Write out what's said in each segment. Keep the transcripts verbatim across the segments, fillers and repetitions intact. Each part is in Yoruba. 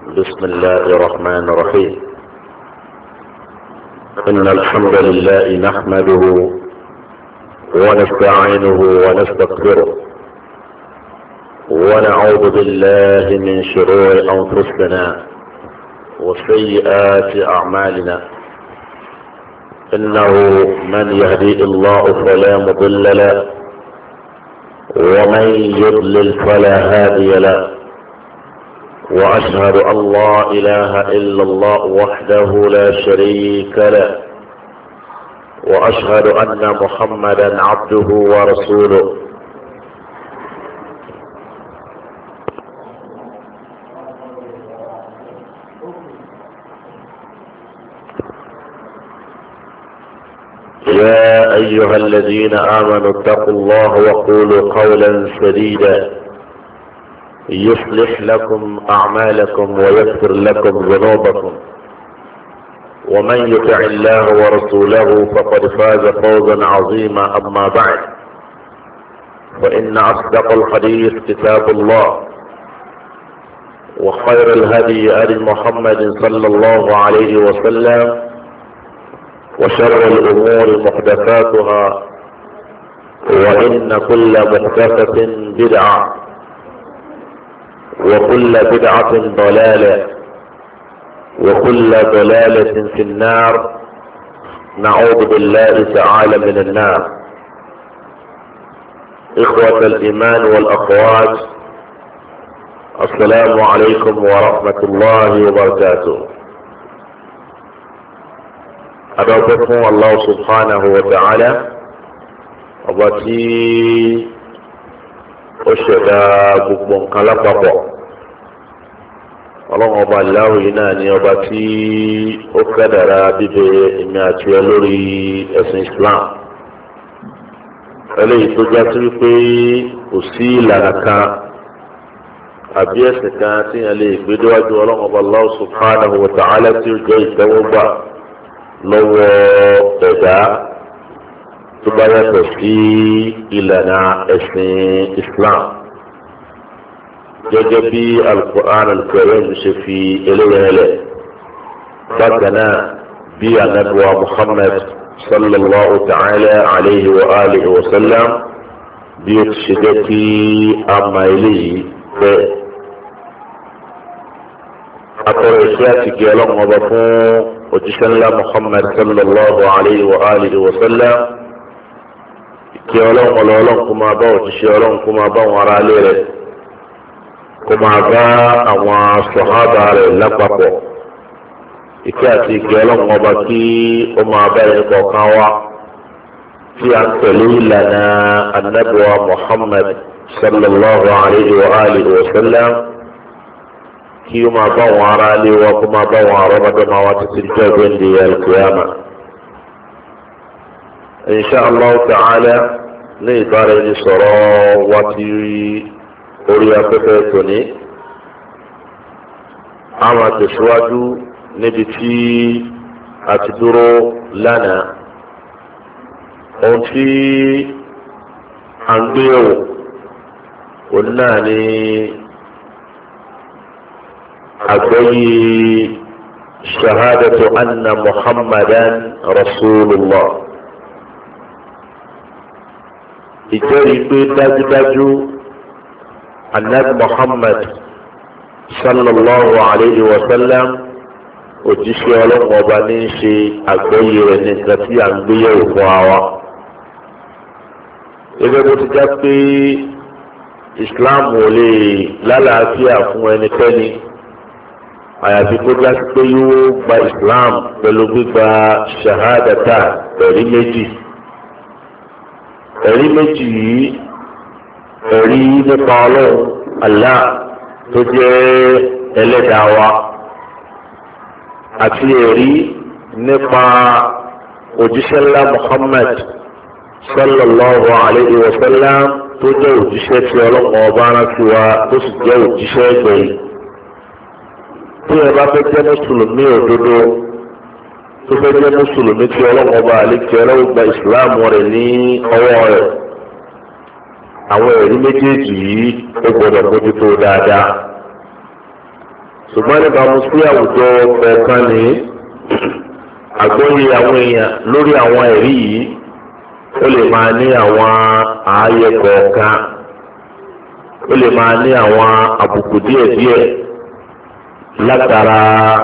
بسم الله الرحمن الرحيم. إن الحمد لله نحمده ونستعينه ونستغفره ونعوذ بالله من شرور أنفسنا وسيئات أعمالنا. إنه من يهدي الله فلا مضل له ومن يضلل فلا هادي له، وأشهد أن لا إله إلا الله وحده لا شريك له، وأشهد أن محمدا عبده ورسوله. يا أيها الذين آمنوا اتقوا الله وقولوا قولا سديدا يصلح لكم أعمالكم ويغفر لكم ذنوبكم، ومن يطع الله ورسوله فقد فاز فوزا عظيما. أما بعد، فإن أصدق الحديث كتاب الله، وخير الهدي هدي محمد صلى الله عليه وسلم، وشر الأمور محدثاتها، وإن كل محدثة بدعة، وكل بدعة ضلالة، وكل ضلالة في النار. نعوذ بالله تعالى من النار. إخوة الإيمان والأخوات، السلام عليكم ورحمة الله وبركاته. أدعوكم الله سبحانه وتعالى وباتي ó ṣẹ̀dá gbogbo nǹkan lápapọ̀. ọlọ́run ọba aláwọ̀ yìí náà ni ọba tí ó kádàrá bíbẹ èmi àti ẹ lórí ẹ̀sìn Islam, eléyìí tó já sí wípé kò sí ìlànà kan àbí ẹ̀sìn kan tí yẹn lè gbé déwájú ọlọ́run ọba aláwọ̀ subhanahu wa ta'ala tí ó jẹ́ ìtẹ́wọ́gbà lọ́wọ́ ẹ̀dá tó bá yàtọ̀ sí ìlànà ẹ̀sìn Islam, gẹ́gẹ́ bí al-Qur'an al-Karim ṣe fi eléyìí lẹ̀. bákan náà bí anabiwa Muhammad sallallahu ta'ala alayhi wa alihi wa sallam bí ó ti ṣe jẹ́ kí a mọ eléyìí bẹ́ẹ̀. akọrọ ìṣe àti gẹ̀ ọlọ́run ọba fún òjíṣẹ́ ńlá Muhammad sallallahu alayhi wa alihi wa sallam, kí ọlọ́run ọlọ́run kó máa bá òjíṣẹ́ ọlọ́run kó máa bá àwọn ará ilé rẹ̀ kó máa bá àwọn sọ̀hábà rẹ̀ lápapọ̀. ìkẹ́ àti ìkẹ́ ọlọ́run ọba kí ó máa bá ẹni kọ̀ọ̀kan wá tí a ń tẹ̀lé ìlànà anábìwá Muhammad sallallahu alayhi wa alihi wa sallam, kí ó máa bá àwọn ará ilé wa kó máa bá àwọn àrọ́mọdọ́mọ wa títí jẹ́ ìgbẹ́ndé al-qiyama. insha Allah ta'ala ní ìbára ẹni sọ̀rọ̀ wá tí orí afẹ́fẹ́ tòní, a máa tẹ̀síwájú níbi tí a ti dúró lánàá. ohun tí a ń gbé yẹ̀wò òun náà ni àgbọ́yé shahadatu anna Muhammadan rasulullah, ìjẹ́rìí pé dájúdájú anabi Muhammad sallallahu alayhi wa sallam òjíṣẹ́ ọlọ́run ọba ní í ṣe àgbọ́yé rẹ̀ ní nǹkan tí à ń gbéyẹ̀wò fún wa. gẹ́gẹ́ bó ti já pé Islam ò lè lálàáfíà fún ẹnikẹ́ni àyàfi kó já sí pé yóò gba Islam pẹ̀lú gbígba shahadata ẹ̀rí méjì. ẹ̀rí méjì yìí, ẹ̀rí nípa ọlọ́run Allah tó jẹ́ ẹlẹ́dàá wa, àti ẹ̀rí nípa òjíṣẹ́ ńlá Muhammad sallallahu alayhi wa sallam tó jẹ́ òjíṣẹ́ tí ọlọ́run ọba rán sí wa tó sì jẹ́ òjíṣẹ́ gbẹ̀yìn. tí ẹ bá fẹ́ jẹ́ mùsùlùmí òdodo tó fẹ́ jẹ́ mùsùlùmí tí ọlọ́run ọba àlejò ọlọ́run gba ìsìláàmù rẹ̀ ní ọwọ́ rẹ̀, àwọn ẹ̀rí méjèèjì yìí ó gbọdọ̀ mójútó dáadáa. ṣùgbọ́n nípa mo sí àwùjọ kọ̀ọ̀kan ní àgbọ́yé àwọn èèyàn lórí àwọn ẹ̀rí yìí ó lè máa ní àwọn ààyè kọ̀ọ̀kan, ó lè máa ní àwọn àbùkù díẹ̀díẹ̀ látara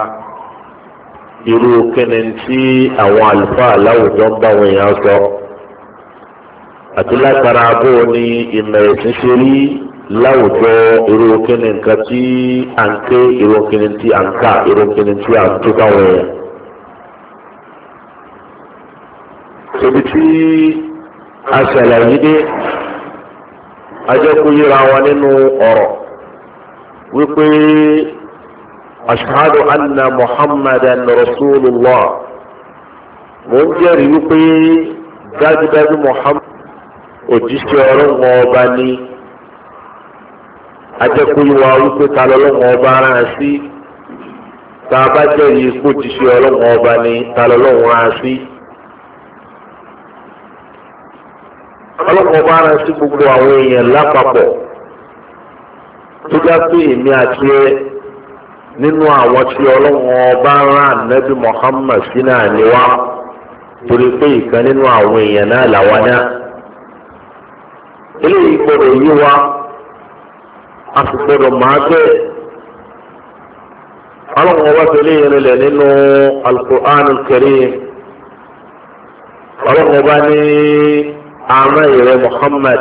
irú kíni tí àwọn àlùfáà láwùjọ ń bá àwọn èèyàn sọ àti látara bó ní ìmọ̀ ẹ̀sìn ṣe rí láwùjọ irú kíni nǹkan tí à ń ké, irú kíni tí à ń kà, irú kíni tí à ń tó káwọn èèyàn. Ibi tí a ṣàlàyé dé ajẹ́kú yíra wọn nínú ọ̀rọ̀ wípé ashhadu anna muhammadan rasulullah, mo ń jẹ́rìí wípé dájúdájú muhammad òjíṣẹ́ ọlọ́run ọba ní. ajẹ́kú yíwa wípé ta lọ́lọ́run ọba rán sí, tá a bá jẹ́rìí kó òjíṣẹ́ ọlọ́run ọba ní, ta lọ́lọ́run rán sí. ọlọ́pàá bá rán sí gbogbo àwọn èèyàn lápapọ̀ tó já pé èmi àti ẹ nínú àwọn tí ọlọ́wọ́n bá rán Ànábì Muhammad sí náà ni wá, torí pé ìkan nínú àwọn èèyàn náà làwa náà. eléyìí gbọdọ̀ yí wa, a sì gbọdọ̀ máa bẹ́ẹ̀. ọlọ́wọ́n bá tẹ̀lé ìrìnlẹ̀ nínú Al-Qur'an Al-Karim. ọlọ́wọ́n bá ní àmọ́ ìrẹ Muhammad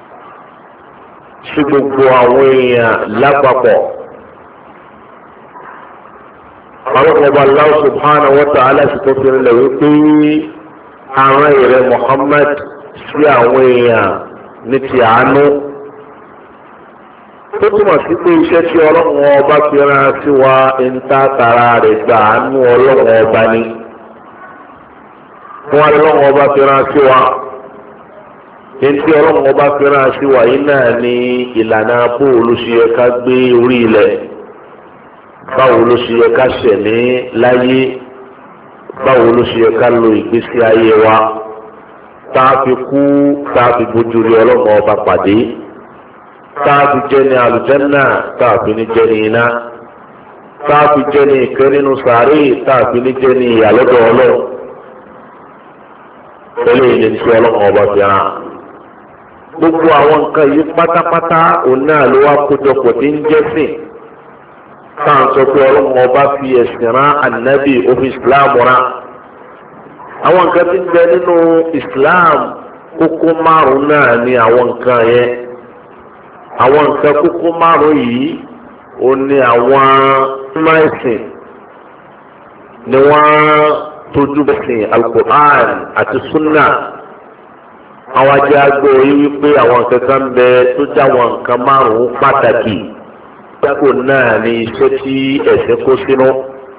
sí gbogbo àwọn èèyàn lápapọ̀. àwọn ọba Allah subhanahu wa ta'ala sì tó fi rìnlẹ̀ wípé àmọ́ ìrẹ Muhammad sí àwọn èèyàn ní ti àánú. tó túmọ̀ sí pé iṣẹ́ tí ọlọ́run ọba fi rán sí wa ń tá tara rẹ̀ gba àánú ọlọ́run ọba ní. fún ọlọ́run ọba fi rán sí wa. Ntí ọlọ́run ọba fẹ́ràn sí wàyí náà ní ìlànà báwo ló ṣe yẹ ká gbé orí ilẹ̀, báwo ló ṣe yẹ ká ṣẹ̀mí láyé, báwo ló ṣe yẹ ká lo ìgbésí ayé wa, tá a fi kú, tá a fi bójú rí ọlọ́run ọba pàdé, tá a fi jẹ́ ní àlùjánnà, tá a fi ní jẹ́ ní iná, tá a fi jẹ́ ní ìkẹ́ nínú sàárè, tá a fi ní jẹ́ ní ìyàlọ́dọ̀ ọlọ́run. eléyìí ni tí ọlọ́run ọba fẹ́ràn. gbogbo àwọn nǹkan yìí pátápátá òun náà ló wá kójọpọ̀ tí ń jẹ́sìn. káà sọ pé ọlọ́run ọba fi ẹ̀sìn rán ànábì òfin islam rán. àwọn nǹkan tí ń bẹ nínú islam kókó márùn náà ni àwọn nǹkan yẹn. àwọn nǹkan kókó márùn yìí ó ní àwọn mẹ́sìn ni wọ́n tójú bẹ́sìn alukur'an àti sunna. àwọn ajé agbó yìí wípé àwọn nǹkan kan bẹ tó já àwọn nǹkan márùn-ún pàtàkì dákò náà ní iṣẹ́ tí ẹ̀sìn kó sínú.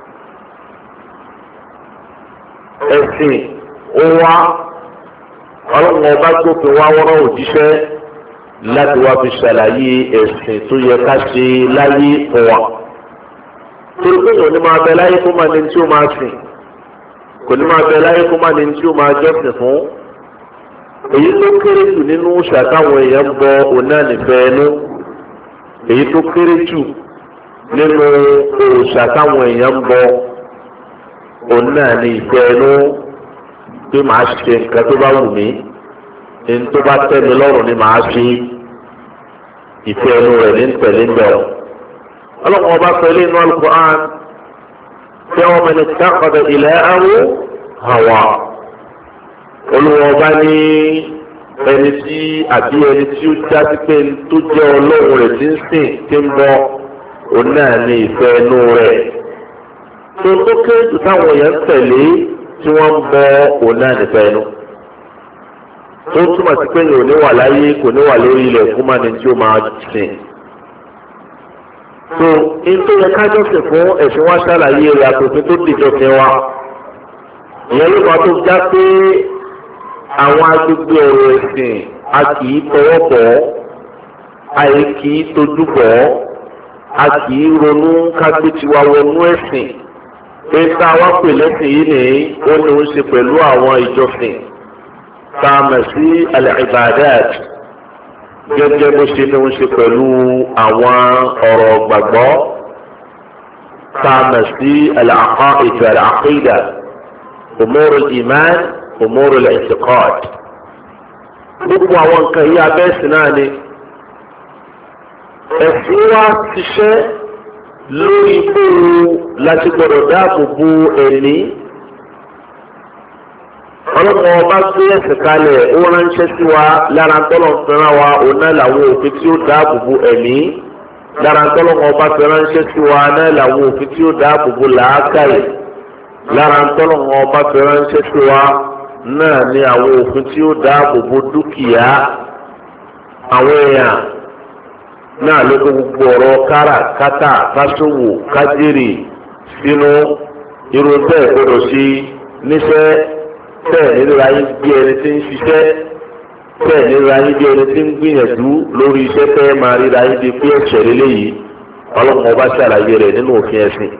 ẹ̀sìn ó wá ọlọ́run ọba gbófin wá wọ́n òjíṣẹ́ láti wá fi ṣàlàyé ẹ̀sìn tó yẹ ká ṣe láyé fún wa. torí pé òní máa bẹ láyé kó máa ní tí ó máa sìn, kò ní máa bẹ láyé kó máa ní tí ó máa jọ́sìn fún. èyí tó kéré jù nínú ṣàtàwọn èèyàn ń bọ ọ̀nà nífẹ̀ẹ́ ẹnu. èyí tó kéré jù nínú ṣàtàwọn èèyàn ń bọ ọ̀nà ní ìfẹ́ ẹnu, pé màá ṣe nǹkan tó bá wù mí, ní tó bá tẹ́ mi lọ́rùn ni màá ṣe. ìfẹ́ ẹnu rẹ̀ ní tẹ̀lé ń bẹ̀rù. ọlọ́run ọba pẹ̀lú inú Al-Qur'an tí wọ́n mẹ́ni káàkiri ilẹ̀ ẹ̀rú hàwà. olùwọ́ ọba ní ẹni tí àbí ẹni tí ó jáde pé tó jẹ́ ọlọ́run rẹ̀ tí ń sìn tí ń bọ òun náà ní ìfẹ́ ẹnu rẹ̀. tó tó kéré jù táwọn èèyàn tẹ̀lé tí wọ́n ń bọ òun náà nífẹ̀ẹ́ ẹnu. tó túmọ̀ sí pé yóò ní wà láyé kò ní wà lórí ilẹ̀ kó má ní tí ó máa sìn. tó nítorí yẹ kájọ́ sìn fún ẹ̀sìn wá ṣàlàyé rẹ̀ àtòfin tó dìjọ́ fi wá. ìyẹn ló máa tó já pé àwọn agbègbè ọ̀rọ̀ ẹ̀sìn a kì í tọwọ́ bọ̀, àyè kì í tojú bọ̀, a kì í ronú kágbé tiwa wọnú ẹ̀sìn. pé tá a wá pè lẹ́sìn yìí ni ó ní ó ń ṣe pẹ̀lú àwọn ìjọsìn tá a mọ̀ sí al-ibadat, gẹ́gẹ́ bó ṣe ní ó ń ṣe pẹ̀lú àwọn ọ̀rọ̀ gbàgbọ́. كمسي العقائد والعقيدة أمور الإيمان أمور الاعتقاد gbogbo àwọn nǹkan yìí abẹ́sì náà ni ẹ̀sìn wa ṣiṣẹ́ lórí bóòrù láti gbọdọ̀ dáàbò bo ẹ̀mí ọlọ́pàá ọba gbé ẹ̀sìn kalẹ̀ ó ránṣẹ́ sí wa lára tọ́lọ̀ fẹ́ràn wa òun náà làwọn òfin tí ó dáàbò bo ẹ̀mí lára tọ́lọ̀ ọba fẹ́ ránṣẹ́ sí wa náà làwọn òfin tí ó dáàbò bo làákàyè lára tọ́lọ̀ ọba fẹ́ ránṣẹ́ sí wa náà ni àwọn òfin tí ó dáàbò bo dúkìá àwọn èèyàn náà ló kó gbogbo ọ̀rọ̀ káràkátà kásòwò kájèrè sínú irun bẹ́ẹ̀ gbọdọ̀ sí níṣẹ́ bẹ́ẹ̀ nílùú ayé bí ẹni tí ń ṣiṣẹ́ bẹ́ẹ̀ nílùú ayé bí ẹni tí ń gbìyànjú lórí iṣẹ́ tẹ́ máa ríra ayé bí pé ẹ̀ṣẹ̀ lélẹ́yìí ọlọ́run ọba ṣàlàyé rẹ̀ nínú òfin ẹ̀sìn.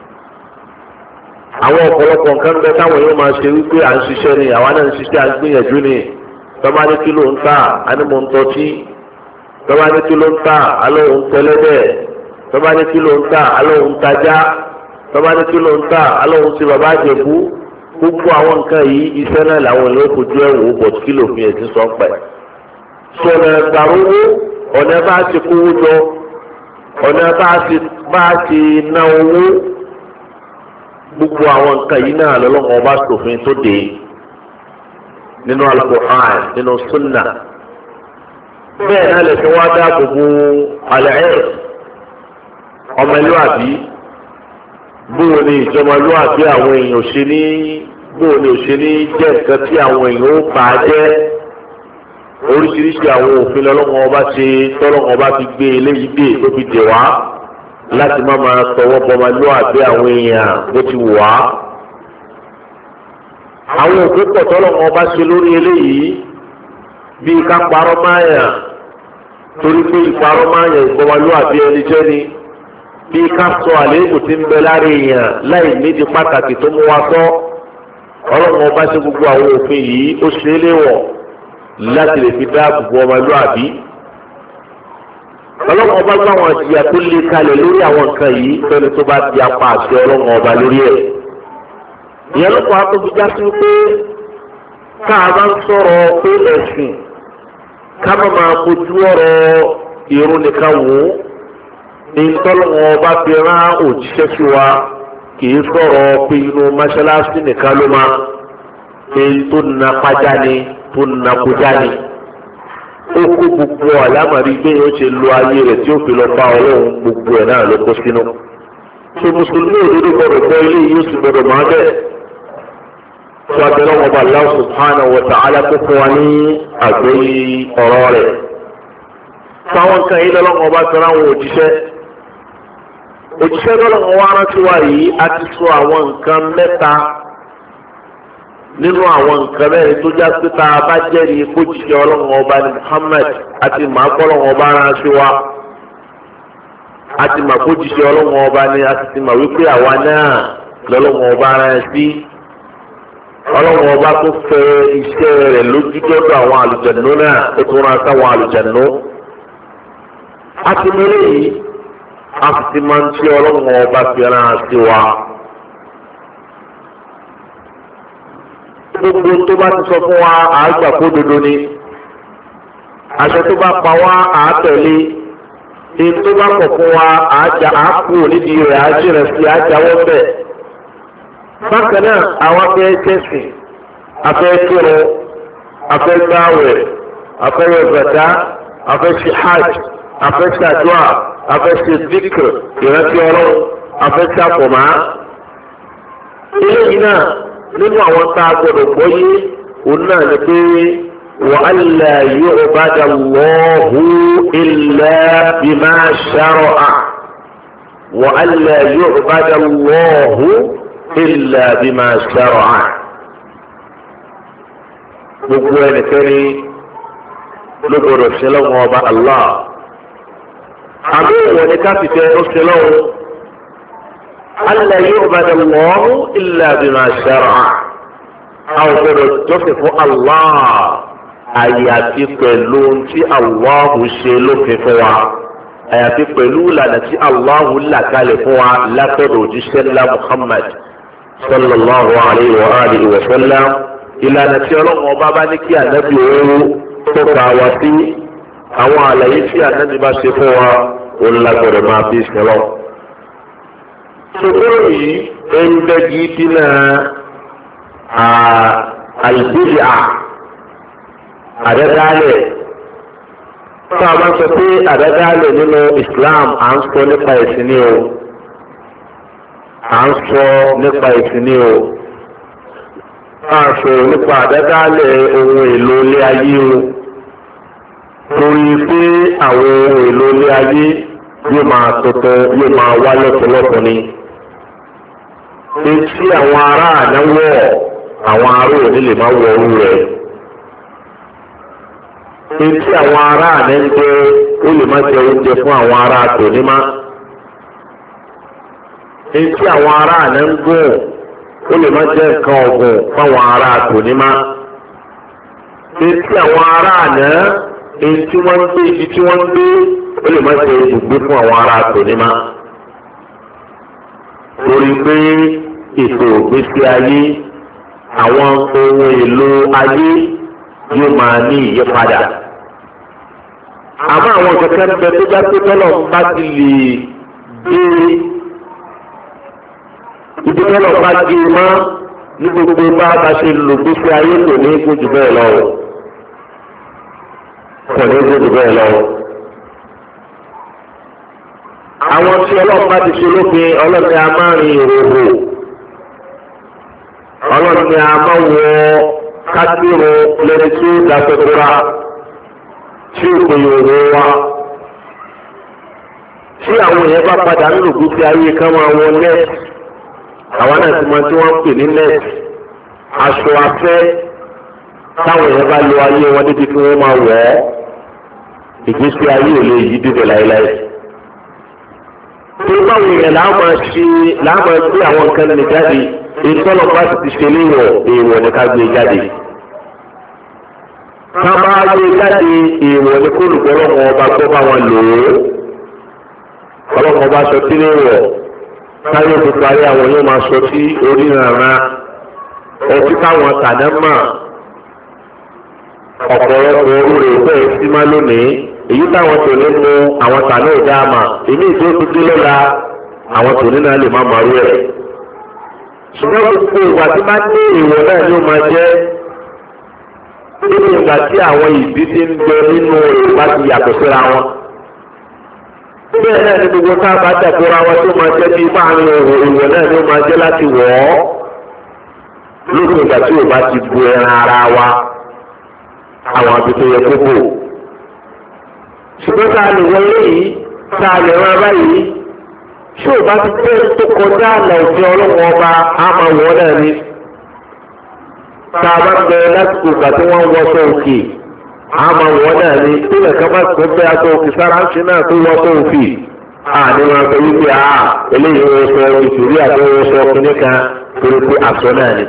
àwọn ọ̀pọ̀lọpọ̀ nǹkan bẹ táwọn yóò máa ṣe wípé à ń ṣiṣẹ́ ni àwa náà ń ṣiṣẹ́ à ń gbìyànjú ni tọ́ba ní kí ló ń tà á ní mo ń tọ́tí tọ́ba ní kí ló ń tà á lóun tẹ́lẹ́dẹ̀ tọ́ba ní kí ló ń tà á lóun tajá tọ́ba ní kí ló ń tà á lóun ti bàbá àjẹkú gbogbo àwọn nǹkan yìí iṣẹ́ náà làwọn yóò fojú ẹ̀ wò bọ̀ kí ló fi ẹ̀sìn sọ pẹ̀. sọ̀nà gbàrúwó ọ̀nà bá ti kówó jọ ọ̀nà bá ti ná owó gbogbo àwọn nǹkan yìí náà lọ́lọ́wọ́ bá ṣòfin tó dé nínú Al-Qur'an nínú Sunna bẹ́ẹ̀ náà lè fi wá dáàbò bo àlẹ́ ọmọlúwàbí bóò ni ìjọmọlúwàbí àwọn èèyàn ṣe ní bóò ni ò ṣe ní jẹ́ nǹkan tí àwọn èèyàn ó bà á jẹ́ oríṣiríṣi àwọn òfin lọ́lọ́wọ́ ọba ṣe tọ́lọ́wọ́ ọba fi gbé eléyìí dé tó fi dè wá láti má máa tọwọ́ bọmọlúwàbí àwọn èèyàn bó ti wù wá. àwọn òfin pọ̀ tọ́lọ́wọ́ ọba ṣe lórí eléyìí bíi ká parọ́ máyà torí pé ìparọ́ máyà ìbọmọlúwàbí ẹni jẹ́ ni bí ká sọ àléébù tí ń bẹ lára èèyàn láì nídìí pàtàkì tó mú wa sọ ọlọ́run ọba ṣe gbogbo àwọn òfin yìí ó ṣe é léwọ̀ láti lè fi dáàbò bo ọmọlúwàbí ọlọ́run ọba gbọ́ àwọn ìjìyà tó lé kalẹ̀ lórí àwọn nǹkan yìí fẹ́ni tó bá di apá àti ọlọ́run ọba lórí ẹ̀ ìyẹn ló kọ́ àtúntò já sí pé káà bá ń sọ̀rọ̀ pé ẹ̀sìn ká má máa bójú ọ̀rọ̀ ìrun nìkan wò ó ìtọ́lọ́wọ́ ọba fi rán òjíṣẹ́ sí wa kìí sọ̀rọ̀ pé inú mọ́ṣáláṣí nìkan ló máa èyí tó na pàjá ni tó na kọjá ni ó kó gbogbo àlámàrí gbé yóò ṣe lo ayé rẹ̀ tí ó fi lọ bá ọlọ́run gbogbo ẹ̀ náà ló kó sínú. tó mùsùlùmí òdodo gbọdọ̀ gbọ́ ilé yìí ó sì gbọdọ̀ máa bẹ̀. tó abẹ́rẹ́ ọba Allah subhanahu wa ta'ala kó fún wa ní àgbóyé ọ̀rọ̀ rẹ̀. fáwọn kan yìí lọ́lọ́wọ́ ọba sọ láwọn òjíṣẹ́ òjíṣẹ́ lọ́lọ́wọ́ wa rántí wa yìí a ti sọ àwọn nǹkan mẹ́ta nínú àwọn nǹkan mẹ́rin tó já pé tá a bá jẹ́rìí kó jíṣẹ́ ọlọ́wọ́ ọba ní Muhammad àti màákọ́lọ́wọ́ ọba rántí wa àti màkó jíṣẹ́ ọlọ́wọ́ ọba ní a ti ti mà wípé àwa náà lọ́lọ́wọ́ ọba rántí ọlọ́wọ́ ọba tó fẹ́ iṣẹ́ rẹ̀ lójúdọ́dọ̀ àwọn àlùjànnú náà ó tún rántí àwọn àlùjànnú àti mẹ́rin yìí a ti máa ń tí ọlọ́run ọba fẹ́ràn sí wa. gbogbo tó bá ti sọ fún wa àgbà kó dodo ni àṣẹ tó bá pa wá àátẹ̀lé èyí tó bá pọ̀ fún wa àájà àákú nídìí rẹ̀ àájìrẹ̀ sí àjáwọ́ bẹ̀. bákan náà àwọn afẹ́ tẹ̀sìn afẹ́ kírun afẹ́ gbáwẹ̀ afẹ́ yọ zàká afẹ́ ṣe hajj afẹ́ ṣàdúrà afẹ́sẹ̀ zikr ìrántí ọlọ́run afẹ́sẹ̀ àpọ̀mọ́. eléyìí náà nínú àwọn tá a gbọdọ̀ gbọ́ yé òun náà ni pé wa alla yu'bada Allahu illa bima shara'a wa alla yu'bada Allahu illa bima shara'a. gbogbo ẹnikẹ́ni ló gbọdọ̀ ṣe lọ́wọ́ ọba Allah. àbí ìwọ̀n ni ká fi tẹ ọ̀sẹ̀ lọ́wọ́ alla yu'bada Allahu illa bima shara'a àwọn gbọdọ̀ jọ́sìn fún Allah àyàfi pẹ̀lú tí Allah ṣe lófin fún wa àyàfi pẹ̀lú ìlànà tí Allahu là kalẹ̀ fún wa látọ̀dọ̀ òjíṣẹ́ ńlá Muhammad sallallahu alayhi wa alihi wa sallam. ìlànà tí ọlọ́run ọba bá ní kí ànábì owó tó ka wá sí àwọn àlàyé tí ànábì bá ṣe fún wa òun lágbọ̀dọ̀ máa fi sọ̀rọ̀. sọ̀rọ̀ yìí ń bẹ́gi dínà àlùbíyà àdádálẹ̀. tá a bá sọ pé àdádálẹ̀ nínú Islam à ń sọ nípa ẹ̀sìn ni o à ń sọ nípa ẹ̀sìn ni o à ń sọ nípa àdádálẹ̀ ohun èlò ilé ayé o torí pé àwọn ohun èlò ilé ayé yóò máa tuntun yóò máa wá lọ́pọ̀lọpọ̀ ni. etí àwọn ará ànáwọ̀ àwọn ará òní lè má wọ orú rẹ̀. etí àwọn ará àná ń jẹ ó lè má jẹ oúnjẹ fún àwọn ará tòní má. etí àwọn ará àná ń gùn ó lè má jẹ nǹkan ọ̀gùn fáwọn ará tòní má. etí àwọn ará àná èyí tí wọ́n ń gbé ibi tí wọ́n ń gbé ó lè má jẹ ibùgbé fún àwọn ará tòní má. torí pé ètò ìgbésí ayé àwọn ohun èlò ayé yóò máa ní ìyípadà. àmọ́ àwọn kẹ̀kẹ́ ń bẹ tó bá tó tọ́lọ̀ ń bá ti lè gbé ibi tọ́lọ̀ bá gbé mọ́ ní gbogbo bá a bá ṣe lò gbésí ayé kò ní kó jù bẹ́ẹ̀ lọ. kò ní kó jù bẹ́ẹ̀ lọ. àwọn tí ọlọ́run bá ti ṣe lópin ọlọ́run a máa rin ìròhò ọlọ́run a máa wọ kátìrò lẹ́ni tí ó dàpẹ̀kúra tí ó pè yòrò wa. tí àwọn èèyàn bá padà ń lògùn sí ayé ká máa wọ nẹ́ẹ̀tì àwọn náà ti mọ tí wọ́n ń pè ní nẹ́ẹ̀tì aṣọ afẹ́ táwọn èèyàn bá lo ayé wọn débi kí wọ́n máa wọ̀ ọ́ ìgbésí ayé ò lè yí bíbẹ̀ láéláé. tí báwo yẹn làá máa ṣe làá máa gbé àwọn nǹkan lè jáde ìtọ́nà bá ti ṣe léwọ̀ èèwọ̀ ní ká gbé jáde. ká bá gbé jáde èèwọ̀ ní kó lùgbọ́ ọlọ́mọ ọba tó bá wọn lò ó. ọlọ́mọ ọba sọ sí léwọ̀ táyọ̀ tó parí àwọn yóò máa sọ sí oríranran ọtí táwọn tàná mà ọ̀pọ̀lọpọ̀ orú rẹ̀ bẹ́ẹ̀ sí má lónìí èyí táwọn tòní mú àwọn tàná ò dá mà èmi ìdó tó dé lọ́la àwọn tòní náà lè má marú ẹ̀. ṣùgbọ́n gbogbo ìgbà tí bá ní ìwọ̀ náà ni ó máa jẹ́ nínú ìgbà tí àwọn ìdí ti ń bẹ nínú ìgbà tí yàtọ̀ síra wọn. bẹ́ẹ̀ náà ni gbogbo tá a bá dàgbòrò àwọn tó máa jẹ́ bí máàrin ìwọ̀ náà ni ó máa jẹ́ láti wọ̀ ọ́ lókè ìgbà tí ò bá ti bu ẹran ara wa àwọn àbí tó yẹ kó bò. ṣùgbọ́n tá a lè wọlé yìí tá a lè rán báyìí tí ò bá ti tẹ́ tó kọjá àlà òfin ọlọ́wọ́ ọba á máa wọ̀ ọ́ náà ni. tá a bá ń bẹ lásìkò ìgbà tí wọ́n ń wọṣọ òkè á máa wọ̀ ọ́ náà ni tí nìkan bá tó bẹ́ aṣọ òkè sára ń ṣe náà tó wọṣọ òkè. a ní wọn sọ wípé a eléyìí wọ́n sọ ìṣòrí àti wọ́n sọ ọkùnrin kan torí pé aṣọ náà ni.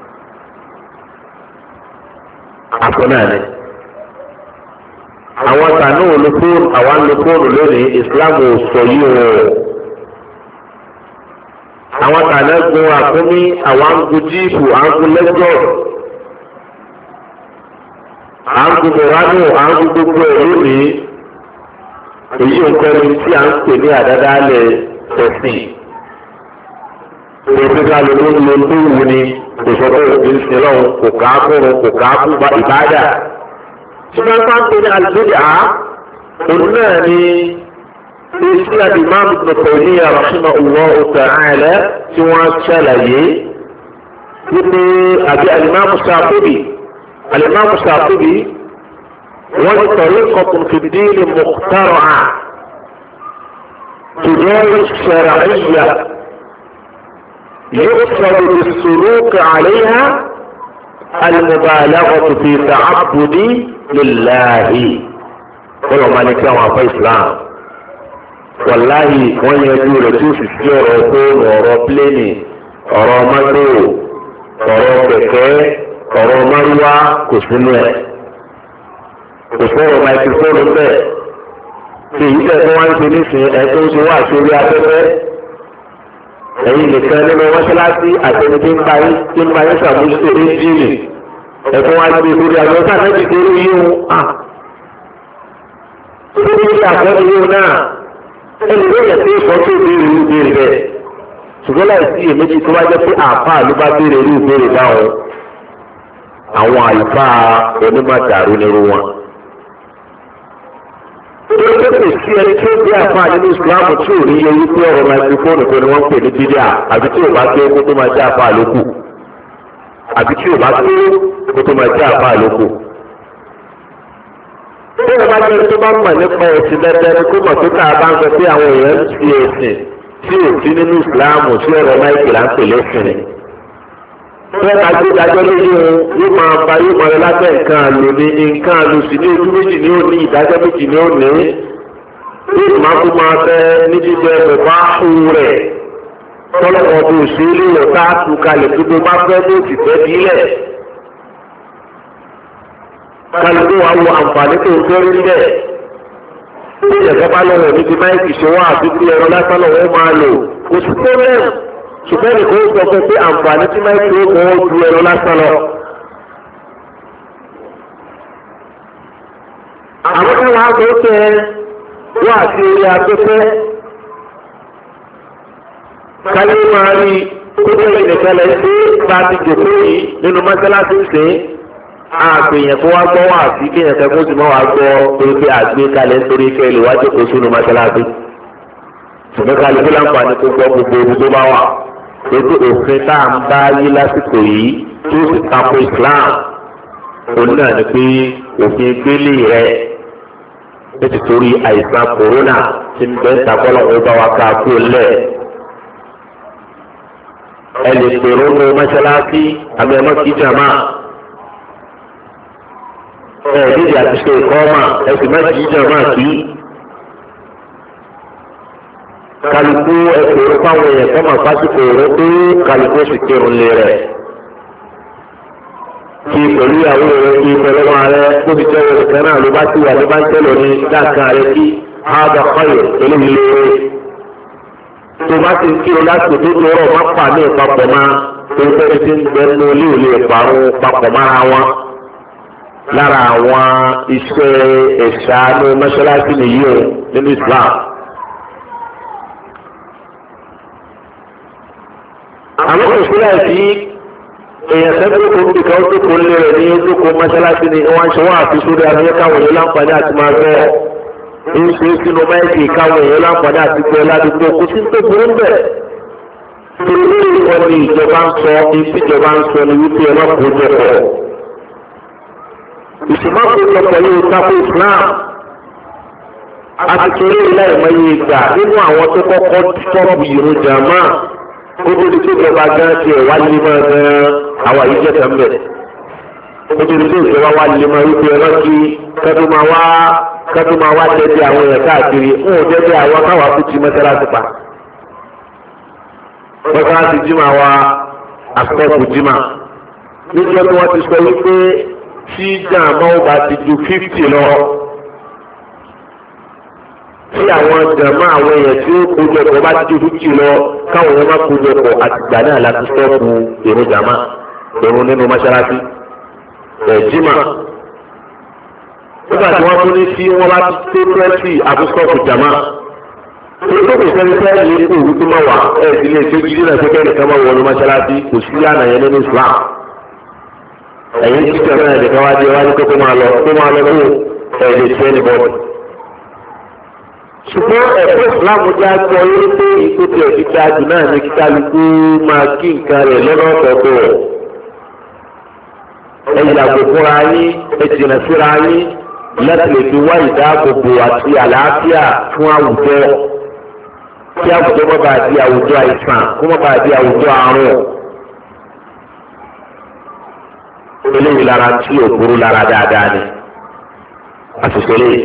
aṣọ náà ni. àwọn tànú olùkóòrò àwọn olùkóòrò lónìí ìsìláàmù ò sọ yìí o. àwọn tànú gun àkúnmí àwọn àǹgù jíìpù àǹgù lẹ́jọ́ àǹgù mọ̀ránù àǹgù gbogbo ẹ̀ lónìí èyí nǹkan ní tí à ń pè ní àdádálẹ̀ ẹ̀sìn. òfin kálukú ń lo tó wù ní kò sọ pé òfin sin lọ́hùn kò ká fún kò ká fún ìbádà. ṣùgbọ́n bá ń pè ní àlùbíyà òun náà ni èsì àti Imam Ibn Taymiyyah rahimahullahu ta'ala tí wọ́n ṣàlàyé wípé àbí al-Imam Shatibi al-Imam Shatibi wọ́n ní tariqatun fi ad-din mukhtara'a tudawi ash-shar'iyya يقصد بالسلوك عليها المبالغة في تعبد لله. kọ́lọ̀ máa ní kí àwọn afọ islam wàláhì wọ́n yanjú rẹ̀ tí ó sì sí ọ̀rọ̀ fóònù ọ̀rọ̀ pléènì ọ̀rọ̀ mọ́tò ọ̀rọ̀ kẹ̀kẹ́ ọ̀rọ̀ márúwá kò sínú ẹ̀ kò sọ̀rọ̀ máikrófóònù bẹ́ẹ̀ èyí tẹ̀sán wá ń ṣe nísìnyí ẹ̀tọ́ ń ṣe wá sórí afẹ́fẹ́ ẹ̀yin nìkan nínú mọ́ṣáláṣí àtẹni tí ń bá yín tí ń bá yín ṣàmójútó ẹ́ńjìnì ẹ̀tọ́ wá gbé sórí afẹ́fẹ́ sáfẹ́jì tó rí yíyún à tó ní ìṣàkóso yíyún náà ẹni tó yẹ kí ìfọ́tò ìbéèrè ìlú béèrè bẹ́ẹ̀ ṣùgbọ́n láì sí èméjì tó wá jẹ́ pé àáfàá ló bá béèrè ìlú béèrè báwọn àwọn àlùfáà onímọ̀tàrú nírú wọn. Ìjọba kò sí ẹni tí ó bí àfáà nínú ìsìláàmù tí ò ní yẹ wípé ọ̀rọ̀ máikrófóònù kan ni wọ́n ń pè ní bídíà àbí tí ò bá gbé kó tó máa jẹ́ àfáà lókù àbí tí ò bá gbé kó tó máa jẹ́ àfáà lókù. Bí ẹ bá jẹ́ tó bá mọ̀ nípa ẹ̀sìn dandan ni kó mọ̀ tó tá a bá ń sọ pé àwọn èèyàn ń fi ẹ̀sìn tí ò sí nínú ìsìláàmù tí ọ̀rọ̀ máìkì là ń pè lẹ́sìn ni. Bẹ́ẹ̀ ká gbé dájọ́ lórí ohun yóò máa ba yóò máa lọ lábẹ́ nǹkan àlò ní nǹkan àlò sí ní ojú méjì ní òní ìdájọ́ méjì ní òní. Yóò máa kó máa bẹ ní jíjẹ bẹ̀bá òun rẹ̀. Tọ́lọ́pọ̀ bó ṣe é lè wọ̀ ká tu kalẹ̀ tó tó bá fẹ́ ló sì fẹ́ bílẹ̀. Kálukú wa wo àǹfààní tó ń fẹ́rí bẹ́ẹ̀. Bí ẹ̀ka bá lọ́wọ́ ní ti máìkì ṣe wá àti bí ẹ̀rọ lásán lọ́wọ́ máa lò. Kò sí tó lẹ́nu. Ṣùgbọ́n nìkan ó sọ fún pé àǹfààní tí máìkì ó kàn ó ju ẹ̀rọ lásán lọ. Àwọn tí wọ́n á gbé tẹ wá àti orí afẹ́fẹ́. Káyé máa rí kó jẹ́ ìnìkan lẹ̀ sí bá ti jòkó yìí nínú mọ́sálásí ṣe àgbèyàn kó wá gbọ́ wá àti kí ẹ̀ka kó sì mọ́ wá gbọ́ pé pé àgbékalẹ̀ nítorí kẹ́ lè wá jókòó sínú mọ́sálásí. Ṣùgbọ́n kálukú láǹfààní tó gbọ́ gbogbo ibi tó bá wà. Ètò òfin tá à ń bá yí lásìkò yìí tó sì tako Islam òun náà ni pé òfin gbélé rẹ̀ nítorí àìsàn kòrónà tí ń bẹ ń takọ́lọ̀ ó bá wa ká kú lẹ̀. Ẹ lè pèrò ní mọ́ṣáláṣí àmì ẹ̀mọ́ kí jàmá. Ẹ dídì àti ṣe ìkọ́mà ẹ sì má kí jàmá kí. Kálukú ẹ̀kọ́ fáwọn èèyàn kọ́ máa fásitì òru pé kálukú sì kírun lé rẹ̀. Kí pẹ̀lú ìyàwó rẹ̀ kí pẹ̀lú ọmọ rẹ̀ tó fi jẹ́ òun kan náà ló bá ti wà ló bá ń tẹ̀lọ̀ ní dáàkan rẹ̀ kí áàbà kọ́yọ̀ pẹ̀lú ilé rẹ̀. Tó bá ti ń kírun láti tó tó rọ̀ má pa ní ìpapọ̀ máa tó ń fẹ́ẹ́ ti ń gbẹ́nu ilé ìlú ìparun papọ̀ mára wọn. Lára àwọn iṣẹ́ ẹ̀ṣá ní mọ́ṣáláṣí nìyí o nínú Islam. Àwọn òṣèlú sí èèyàn sẹ́gbẹ́ tó ń bí kan tó kó lé rẹ̀ ní ojúkọ mọ́ṣáláṣí ni wọ́n ṣe wọ́n àfi sórí abẹ́yẹ káwọn èèyàn láǹfààní àti máa gbọ́ ń ṣe sínú máìkì káwọn èèyàn láǹfààní àti gbọ́ ládùúgbò kò sí tó burú bẹ̀. Torí wọn ni ìjọba ń sọ ibi ìjọba ń sọ ni wípé ẹ má kó jẹ pọ̀. Ìṣùmọ́ kó jẹ pọ̀ yóò tako Islam. A ti torí ilé ìmọ̀ye ìgbà nínú àwọn tó kọ́kọ́ tọ́pù ìrun jàmáà. Kótó ní kíjọba gan ti ẹ̀ wá lé máa gan àwọn àyíjẹ́ kan bẹ̀. Kótó ní kíjọba wá lé máa wípé ẹ lọ́kì kẹ́tù máa wá kẹ́tù máa wá dẹ́dẹ́ àwọn èèyàn káàkiri ń ò dẹ́dẹ́ àwọn káwá kú ti mọ́sálásí pa. Mọ́sálásí jimá wa àsọ̀kù jimá. Níjọ́ tí wọ́n ti sọ wípé tí jàǹbá ó bá ti ju fífítì lọ. Tí àwọn jàmá àwọn èèyàn tí ó kójọpọ̀ bá ti ju fífítì lọ káwọn èèyàn má kójọpọ̀ àtìgbà náà láti sọ́ọ̀bù èrò jàmá èrò nínú mọ́ṣáláṣí ẹ̀jímà. Nígbà tí wọ́n tún ní sí wọ́n bá ti tó twenty àbúsọ́ọ̀bù jàmá. Torí tó kò sẹ́ni fẹ́ yìí kó òwú tó máa wà ẹ̀ sì lè ṣe gidi náà sẹ́kẹ́ nìkan máa wọnú mọ́ṣáláṣí kò sí lánà yẹn nínú Islam. Ẹ̀yin tí jàmá ẹ̀ nìkan wá dé wájú tó máa lọ tó máa lọ fún ẹ̀ lè ṣe ẹni bọ́ọ̀dù. Ṣùgbọ́n ẹ̀kọ́ ìsìláàmù já gbọ́ yé pé ìkókò ẹ̀kíkà jù náà ní kíkálukú máa kí nǹkan rẹ̀ lọ́nà ọ̀tọ̀ọ̀tọ̀. Ẹ yàgò fúnra yín, ẹ jìnà síra yín láti lè fi wá ìdáàbòbò àti àlàáfíà fún àwùjọ. Kí àwùjọ má bàa di àwùjọ àìsàn, kó má bàa di àwùjọ àrùn. Eléyìí lára tí ò burú lára dáadáa ni. Àṣìṣe lè.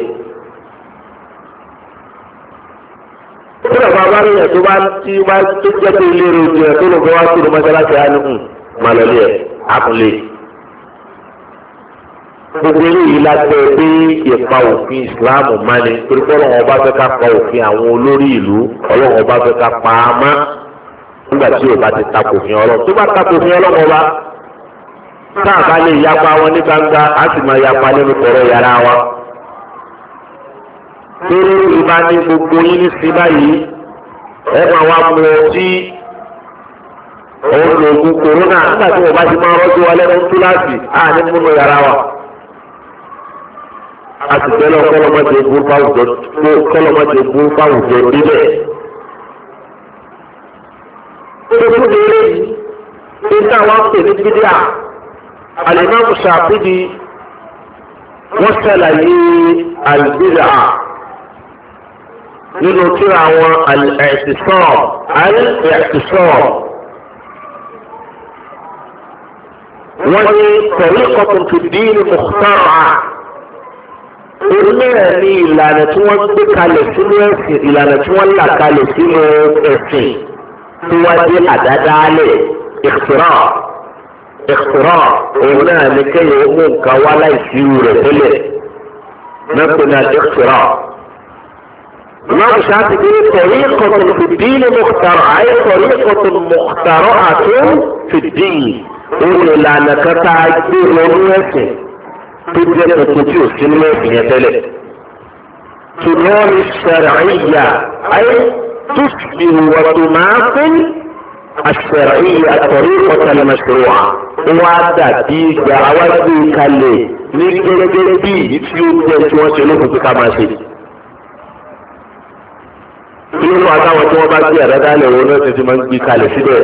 Kúrò bá bá rí ẹ̀ tó bá tí bá tó jẹ́ pé ilé rẹ̀ jẹ́ tó lọ bọ́ wá kúrò mọ́sálásí á nìkún máa lọ lé ẹ̀ á kún lé. gbogbo eléyìí lágbẹ́ pé ìpa òfin ìsìláàmù máa ní torí pé ọlọ́run ọba fẹ́ ká pa òfin àwọn olórí ìlú ọlọ́run ọba fẹ́ ká pa á mọ́ nígbà tí ò bá ti takò òfin ọlọ́run tó bá takò òfin ọlọ́run ọba tá a bá lè yapa wọn ní gbangba á sì máa yapa nínú kọ̀rọ̀ yàrá wa. torí ìbá ní gbogbo yín ní sí báyìí ẹ máa wá mú ọtí òun lòògùn kòrónà nígbà tí wọn bá ti máa rọ́jú wa lẹ́nu kíláàsì á ní múnú yàrá wa. a sì bẹ́ẹ̀ lọ kọ́lọ́mọ́dé burú fáwùjọ kọ́lọ́mọ́dé burú fáwùjọ níbẹ̀. Gbogbo lè ní táwọn pè ní bídíà Al-Imam Shatibi wọ́n ṣàlàyé al-bid'a nínú tírà àwọn al-i'tisam al-i'tisam. wọ́n ní tariqatun fi ad-din mukhtara'a. orílẹ̀ ní ìlànà tí wọ́n gbé kalẹ̀ sínú ẹ̀sìn ìlànà tí wọ́n là kalẹ̀ sínú ẹ̀sìn tí wọ́n dé àdádálẹ̀ ìkìtìrà ìkìtìrà òun náà ní kéèyàn mú nǹkan wá láìsí rẹ̀ tẹ́lẹ̀ mẹ́kùn náà ìkìtìrà. Imam Shatibi tariqatun fi ad-din mukhtara'a ay tariqatun mukhtara'atun fi ad-din. òun ìlànà kan tá a gbé lọ́rùn ẹ̀sìn tó jẹ́ tuntun tí ò sí nínú ẹ̀sìn yẹn tẹ́lẹ̀. tùnọ́ọ̀rì ṣàràyà ayé tùsùlù wàtùmáfín àṣàràyà tariqatan mashru'a. wọ́n á dàbí ìgbà àwájú kalẹ̀ ní gẹ́gẹ́ bí ìdí tí ó jẹ́ tí wọ́n ṣe lókun tó ká máa ṣe. nínú àtàwọn tí wọ́n bá gbé àdádálẹ̀ wọn náà ti máa ń gbé kalẹ̀ síbẹ̀.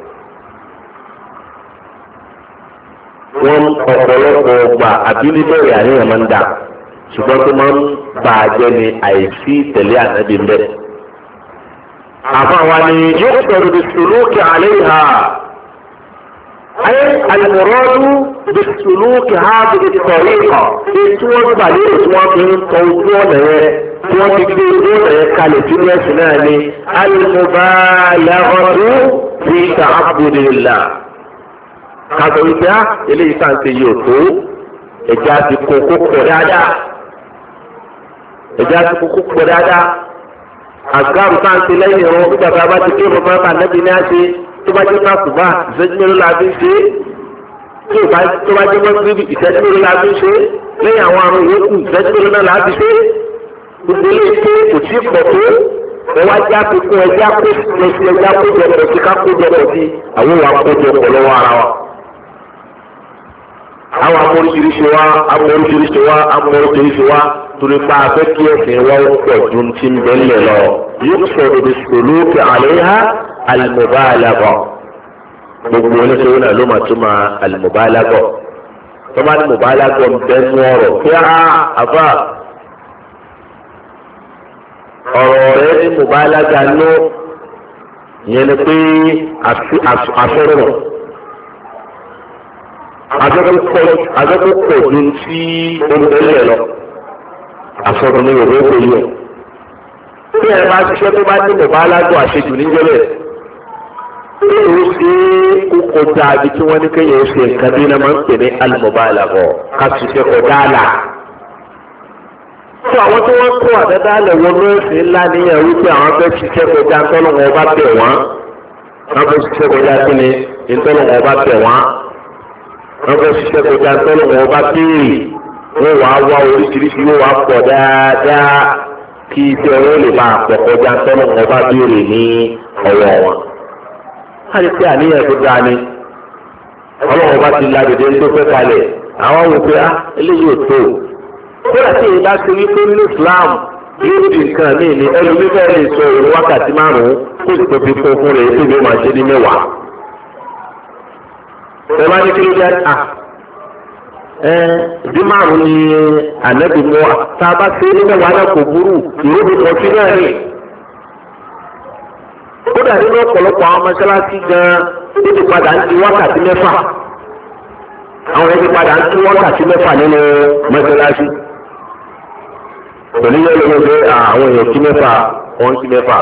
wọ́n ọ̀pọ̀lọpọ̀ ọgbà àbí níbẹ̀rẹ̀ àníyàn máa ń dà ṣùgbọ́n tó máa ń bà á jẹ́ ní àìsí ìtẹ̀lé ànábì ń bẹ̀. àfàwọn ni yóò sọ̀rọ̀ bí sùlùkì àléhà ayé àlùmọ̀rọ́dù bí sùlùkì ha bí sọ̀rí kọ̀ tí wọ́n gbà lérò tí wọ́n fi ń tọ ojú ọ̀nà yẹn tí wọ́n ti gbé ojú ọ̀nà yẹn kalẹ̀ sí ẹ̀sìn náà ni al-mubalaghatu fi ta'abbudillah. kàtó wípé á eléyìí tá à ń ṣe yìí ò tó ẹ̀jẹ̀ á ti kó kókó dáadáa ẹ̀jẹ̀ á ti kó kókó dáadáa àgbàrú tá à ń ṣe lẹ́yìn ìrún nígbà tá a bá ti ké ọmọ bá nẹ́bí ní àṣẹ tó bá jẹ́ káàkùbá ìṣẹ́jú mélòó la fi ń ṣe tó bá jẹ́ mọ́tìrìbì ìṣẹ́jú mélòó la fi ń ṣe lẹ́yìn àwọn àrùn yòókù ìṣẹ́jú mélòó náà la fi ṣe gbogbo ilé tó kò tí pọ̀ tó ẹwà já fikún ẹjá kó lọ sí ẹjá kó jọpọ̀ sí ká kó jọpọ̀ sí àwọn ìwà kó jọpọ̀ lọ́wọ́ ara wa. àwọn amóríṣiríṣi wa amóríṣiríṣi wa amóríṣiríṣi wa torí pa afẹ́ kí ẹ̀sìn wa ó pọ̀ ju ti ń bẹ́lẹ̀ lọ. yóò sọ̀rọ̀ bí sòlókè àléhà al-mubalagha. gbogbo oníṣòwò náà ló máa tún máa al-mubalagha. tó bá ní mubalagha ń bẹ́ nú ọ̀rọ̀ kí á àbá ọ̀rọ̀ rẹ̀ ní mubalagha ló yẹn ni pé àfẹ́rọ̀. Adọ́kọ̀ pọ̀ ju ti olùdókòwò lọ. Àsọ̀rọ̀ ni òwe kò yọ. Bí ẹ bá ṣiṣẹ́ tó bá ní mubalagha àṣejù níjẹ́bẹ̀. Ó ṣe kókò dáadé tí wọ́n ní kéèyàn ṣe nǹkan bí iná máa ń pè ní al-mubalagha ká ṣiṣẹ́ kọjá àlà. Fún àwọn tí wọ́n kó àdáda lẹ̀ wọnú ẹ̀sìn ńlá níyàn wípé àwọn fẹ́ ṣiṣẹ́ kọjá ńtọ́lọ́wọ́n ọba bẹ̀ wọ́n. Wọ́n fẹ́ ṣiṣẹ́ kọjá kí ni ńtọ́lọ́wọ́n ọba bẹ̀ wọ́n. Wọ́n fẹ́ ṣiṣẹ́ kọjá ńtọ́lọ́wọ́n ọba béèrè. Wọ́n wàá wá oríṣiríṣi yóò wá pọ̀ dáadáa kí iṣẹ́ wọn lè máa pọ̀ kọjá ńtọ́lọ́wọ́n ọba béèrè ní ọwọ́ wọn. Wọ́n ti pé àníyàn tó dáa ni. Ọlọ́run ọba ti lágbèdè tó fẹ́ kalẹ̀. Àwọn wò pé á eléyìí ò tó. Kódà tí èyí bá ṣe wípé ní Islam yóò di nǹkan míì ní ẹlòmí bẹ́ẹ̀ lè sọ ìrun wákàtí márùn-ún kó sì tó fi kún fún rẹ̀ tó fi máa ṣe ní mẹ́wàá. Ẹ bá ní kí ló dé à ẹ bí márùn-ún ni ànábì mú wa tá a bá ṣe ní mẹ́wàá náà kò burú ìró mi kàn sí náà ni. Kódà nínú ọ̀pọ̀lọpọ̀ àwọn mọ́ṣáláṣí gan-an ó ti padà ń di wákàtí mẹ́fà. Àwọn ẹni padà ń di wákàtí mẹ́fà nínú mọ́ṣáláṣí. Pẹ̀lú yẹn lọ́wọ́ pé àwọn èèyàn kí mẹ́fà wọ́n kí mẹ́fà.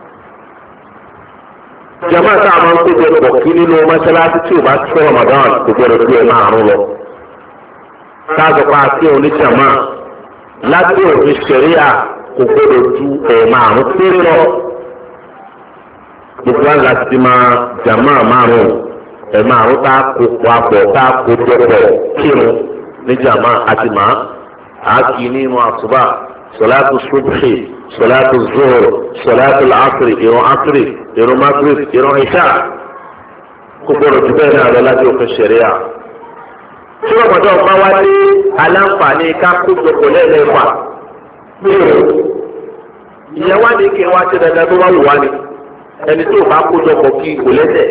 Jàmá tá a máa ń kójọ pọ̀ kí nínú mọ́ṣáláṣí tí ò bá tó Ramadan kò gbọdọ̀ tó ẹ̀ márùn lọ. káàtó pa sí oníjàmá láti òfin ṣẹ̀ríà kò gbọdọ̀ ju ẹ̀ẹ̀mà àrùn péré lọ. gbogbo àgbà ti máa jàmá márùn ẹ̀ẹ̀mà àrùn tá a kó papọ̀ tá a kó pọ̀pọ̀ kírun ní jàmá àti màá àákì nínú àsùbá sọláàtù subhi sọláàtù zuhur sọláàtù asri ìrun asri ìrun magrib ìrun ìṣá kò gbọdọ̀ ju bẹ́ẹ̀ náà lọ láti òfin ṣẹ̀ríà. tí ọmọdé ọba wá ní aláǹfààní ká kó gbogbo lẹ́ẹ̀lẹ́fà ìyẹn wá ní kí n wá ṣe dandan tó wá wù wá ni ẹni tó bá kó jọpọ̀ kí kò lẹ́sẹ̀.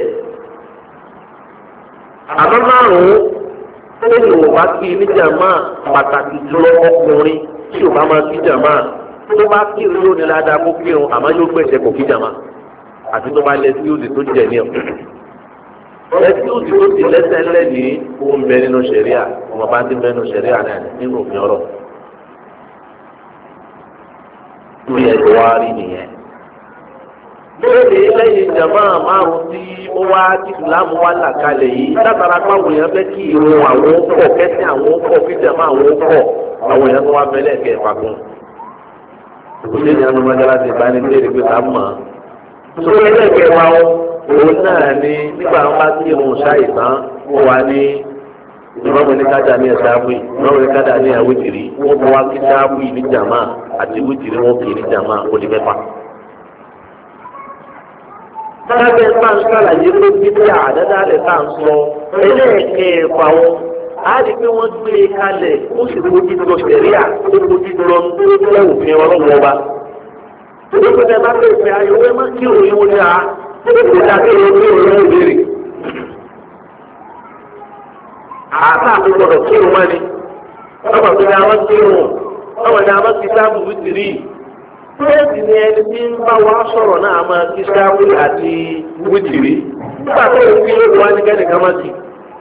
àmọ́ márùn-ún ẹni ò bá kí níjàmá pàtàkì jùlọ ọkùnrin tí ò bá máa kí jàmá tó bá kí yóò ní ládàá kó kírun àmọ́ yóò gbẹ̀sẹ̀ kò kí jàmá àti tó bá lẹ sí òdì tó jẹ ní ọ̀. ẹtí òdì tó ti lẹ́sẹ̀ ńlẹ̀ ní ohun bẹ nínú ṣẹ̀ríà ọmọ bá ti bẹ nínú ṣẹ̀ríà náà nínú òfin ọ̀rọ̀. lórí ẹ̀jọ̀ wá rí nìyẹn. lórí lẹ́yìn jàmá márùn-ún tí ó wá tí ìsìlámù wá là kalẹ̀ yìí látara pàwọn èèyàn fẹ́ kí irun àwọn pọ̀ kẹ́sì àwọn pọ̀ kí jàmá àwọn pọ̀ àwọn èèyàn tó wá bẹ́lẹ̀ kẹ́ ẹ̀ pàkún. òṣèlú ìyanu mọ́jálá ti bá ní bẹ́ẹ̀rẹ̀ pé ká mọ̀ ọ́. sórí ẹlẹ́gbẹ̀ẹ́ wa òun náà ni nígbà wọn bá kí irun ṣáìsàn wọ́n wá ní ìmọ̀mù ní kájà ní ẹ̀ṣáàbù yìí ìmọ̀mù ní kájà ní àwùjìrì wọ́n bọ́ wá kí ṣáàbù yìí ní jàmá àti wùjìrì wọn kì í ní jàmá ó di mẹ́fà. Sábẹ́ bá ń ṣàlàyé pé bíbí àdáda rẹ̀ bá ń sọ ẹlẹ́ẹ̀kẹ́ẹ̀fà wọn á rí pé wọ́n gbé e kalẹ̀ ó sì fojú lọ sẹ̀ríà ó fojú lọ lọ òfin ọlọ́wọ́ ọba. Ìjọba ẹ̀ bá bẹ̀rẹ̀ pé ayọ̀ wẹ́ má kí òun yóò dá ó dá kí òun yóò lọ òbèrè. Àtà àti gbọdọ̀ kí òun mọ́ni ọmọ tó ní àwọn kí òun ọmọ ní àwọn kí sáàbù wítìrì. Bẹ́ẹ̀ni ni ẹni tí ń bá wa sọ̀rọ̀ náà máa kí sáwé àti wítìrí. Nígbà tó ń fi lóko wá ní kẹ́nìkan máa kì.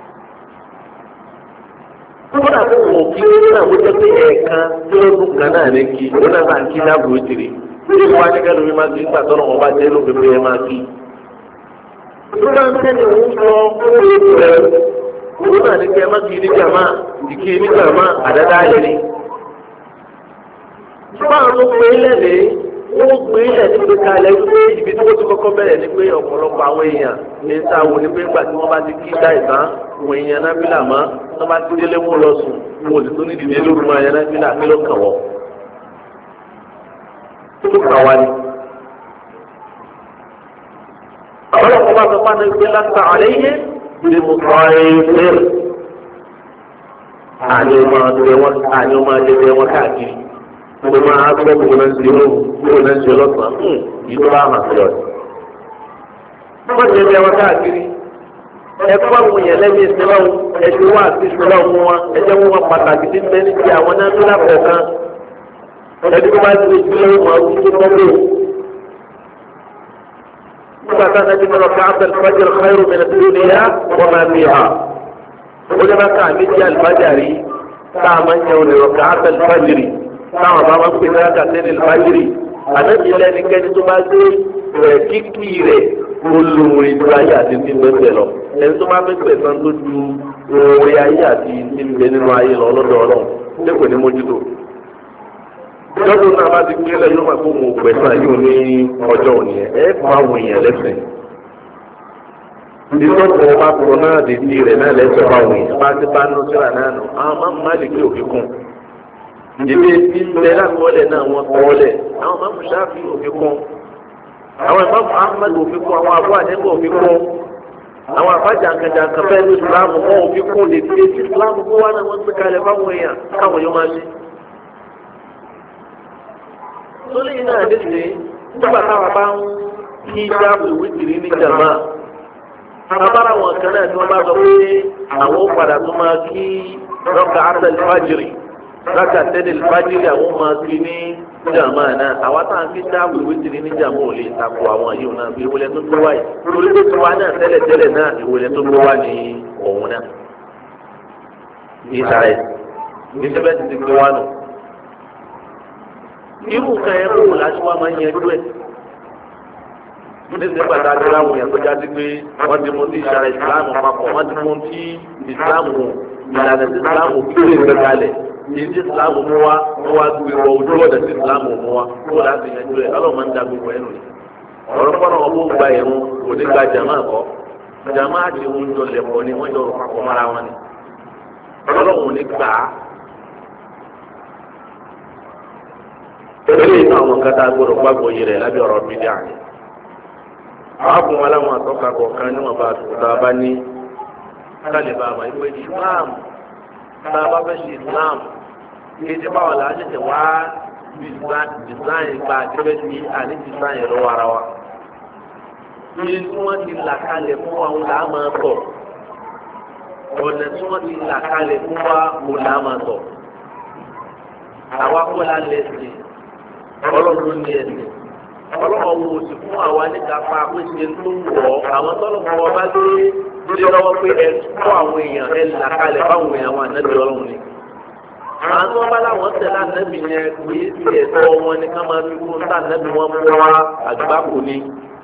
Kódà tó wọ̀ kí ó náà wọ́n jẹ́ pé ẹ̀ẹ̀kan tó lókun kan náà ní kí ó náà bá ń kí sáwé wítìrí. Bí wọ́n á ní kẹ́nu mi máa kí nígbà tó lọ́wọ́ bá jẹ́ lóko pé ẹ máa kí. Nígbà tó ń òun sọ owó ètò rẹ̀ òun náà ní kí ẹ má kí ní jàmá ìkí ní jàmá àdáda yẹn ni. Báwo ló gbé lẹ́lẹ̀ wọ́n gbé lẹ̀ níbi kalẹ̀ pé ibi tí wọ́n ti kọ́kọ́ bẹ̀rẹ̀ ni pé ọ̀pọ̀lọpọ̀ àwọn èèyàn ní sáwọ́ ni pé nígbà tí wọ́n bá ti kí dá ìtàn wọ́n èèyàn nábìlà mọ́ wọ́n bá ti délé wọn lọ sùn wọn ò sì tún ní ìdílé lóru máa yan nábìlà kí ló kàn wọ́n. tó kàn wá ni. ọ̀pọ̀lọpọ̀ bá sọ fún ẹgbẹ́ láta àlẹ́ yé bí mo kọ́ ẹ fẹ́rẹ̀. àní o máa tẹ wọn àní o máa tẹ wọn káàkiri. mo máa gbọ́ kó náà ń ṣe lóru kó náà ń ṣe lọ́sàn-án yìí tó bá hàn sí ọ. wọ́n ti tẹ wọn káàkiri. ẹ̀kọ́ àwọn èèyàn lẹ́yìn ìsinlọ́wọ́ ẹ̀sìn wà sí ìsinlọ́wọ́ fún wa ẹ̀jẹ̀ wọn wọn pàtàkì tí bẹ́ẹ̀ ní ti àwọn náà tó lápẹ̀ kan. ẹ̀dí tó bá ti lè fi lọ́wọ́ wọn kí tó tọ́lé. nígbà tá a náà ti mọ̀ ká abẹ́l fajr khairu min ad-dunya wa ma fiha. ó jẹ́ bá ká méjì àlùfájàrí tá a máa ń yẹ olè rọ̀ ká abẹ́l fajr táwọn bá máa ń pè náà kàtẹ́lẹ̀ fajr. ànábì lẹ́nikẹ́ni tó bá gbé rẹ̀ kíkì rẹ̀ olóore tó ayé àti ti ń bẹ́ẹ̀ lọ ẹni tó bá bẹ́ẹ̀ sàn tó ju oore ayé àti ti ń bẹ nínú ayé lọ lọ́dọ̀ ọlọ́run lẹ́kọ̀ọ́ ní mójútó. lọ́dún náà bá ti gbé lẹ yóò máa kó mo pẹ̀sán yóò ní ọjọ́ òní ẹ̀ ẹ́ fún àwọn èèyàn lẹ́sìn. ìdílọ́pọ̀ bá kúrò náà dèjì rẹ̀ náà lẹ́sẹ̀ fún àwọn èèyàn bá ti bá nù síra náà nù àwọn máa ń má lè gbé òfin kún. ìdílé tí ń bẹ lákọọ́lẹ̀ náà wọ́n kọ́ọ́lẹ̀ àwọn máa ń ṣáfi òfin kún. àwọn ìmáàmù ahmed òfin kún àwọn àbúrò àdéhùn òfin kún àwọn àbájàǹkàjàǹkà fẹ́ẹ́ ní ìsìlámù wọn òfin kún lè fi etí ìsìlámù kó wá náà wọ́n gbé kalẹ̀ fáwọn èèyàn káwọn yóò máa ṣe. sólè náà nídìí nígbà táwa bá ń kí jáàmù wítìrí ní jàmá abára wọn kan náà tí wọ́n bá sọ pé àwọn ó padà tó máa kí rọ́kà àtàlì fájìrì rọ́kà tẹ́lẹ̀ fájìrì àwọn máa kí ní jàmá náà àwa tá à ń fi dáàbò wítìrí ní jàmá ò lè takò àwọn yìí náà bí ìwòlẹ̀ tó tó wáyé torí pé tiwa náà tẹ́lẹ̀ tẹ́lẹ̀ náà ìwòlẹ̀ tó tó wá ní òun náà. ìsàlẹ̀ ní sẹ́fẹ̀ ti ti gbé wá nù. irú nǹkan ẹ̀ kó láti wá máa ń yanjú ẹ̀. nígbà pàtàkì àdúrà àwọn èèyàn tó jáde pé wọ́n ti mú ti ìsàlẹ̀ ìsìlámù papọ̀ wọ́n ti mú ti ìsìlámù ìlànà tí islam òfin lè kalẹ̀ èyí tí islam mú wa mú wa gbé wọ ojú ọ̀dà tí islam mú wa kó láti yanjú ẹ̀ ọlọ́run máa ń da gbogbo ẹnu yìí ọ̀rọ̀ fọ́nà ọ̀bọ̀ gba ẹ̀rù kò ní gba jàmáà kọ́ jàmáà àti ohun jọ lẹ̀pọ̀ ni wọ́n jọ rò papọ̀ mọ́ra wọn ni ọlọ́run ní gbà á. eléyìí náà àwọn kẹta gbọ́dọ̀ gbàgbọ́ yìí rẹ̀ lábẹ́ ọ̀rọ̀ mídíà rẹ̀. àwọn fún wọn láwọn àtọ́ka kọ̀ọ̀kan níwọ̀n bá àtúntà bá ní kálíbà àmọ́ ìpè islam tá a bá fẹ́ ṣe islam kí ẹ ti bá wọn là á ṣẹ̀ṣẹ̀ wá design gba àtẹ́fẹ́ sí àní design lọ́wọ́ ara wa. iye tí wọ́n ti là kalẹ̀ fún wa wọn là á máa tọ̀ ọ̀nà tí wọ́n ti là kalẹ̀ fún wa wọn là á máa tọ̀. àwa kọ́ la lẹ́sìn ọlọ́run ní ẹ̀sìn ọlọ́run wo sì fún àwa níta pa pé ṣe tó wọ̀ àwọn tọ́lọ́mọ ọba dé lé lọ́wọ́ pé ẹ kọ́ àwọn èèyàn ẹ là kalẹ̀ báwọn èèyàn wà nábì ọlọ́run ni. àwọn tí wọ́n bá láwọn tẹ̀lé ànábì yẹn pé ti ẹ̀tọ́ wọn ni ká máa fi kún tá ànábì wọn mú wá àgbákò ni.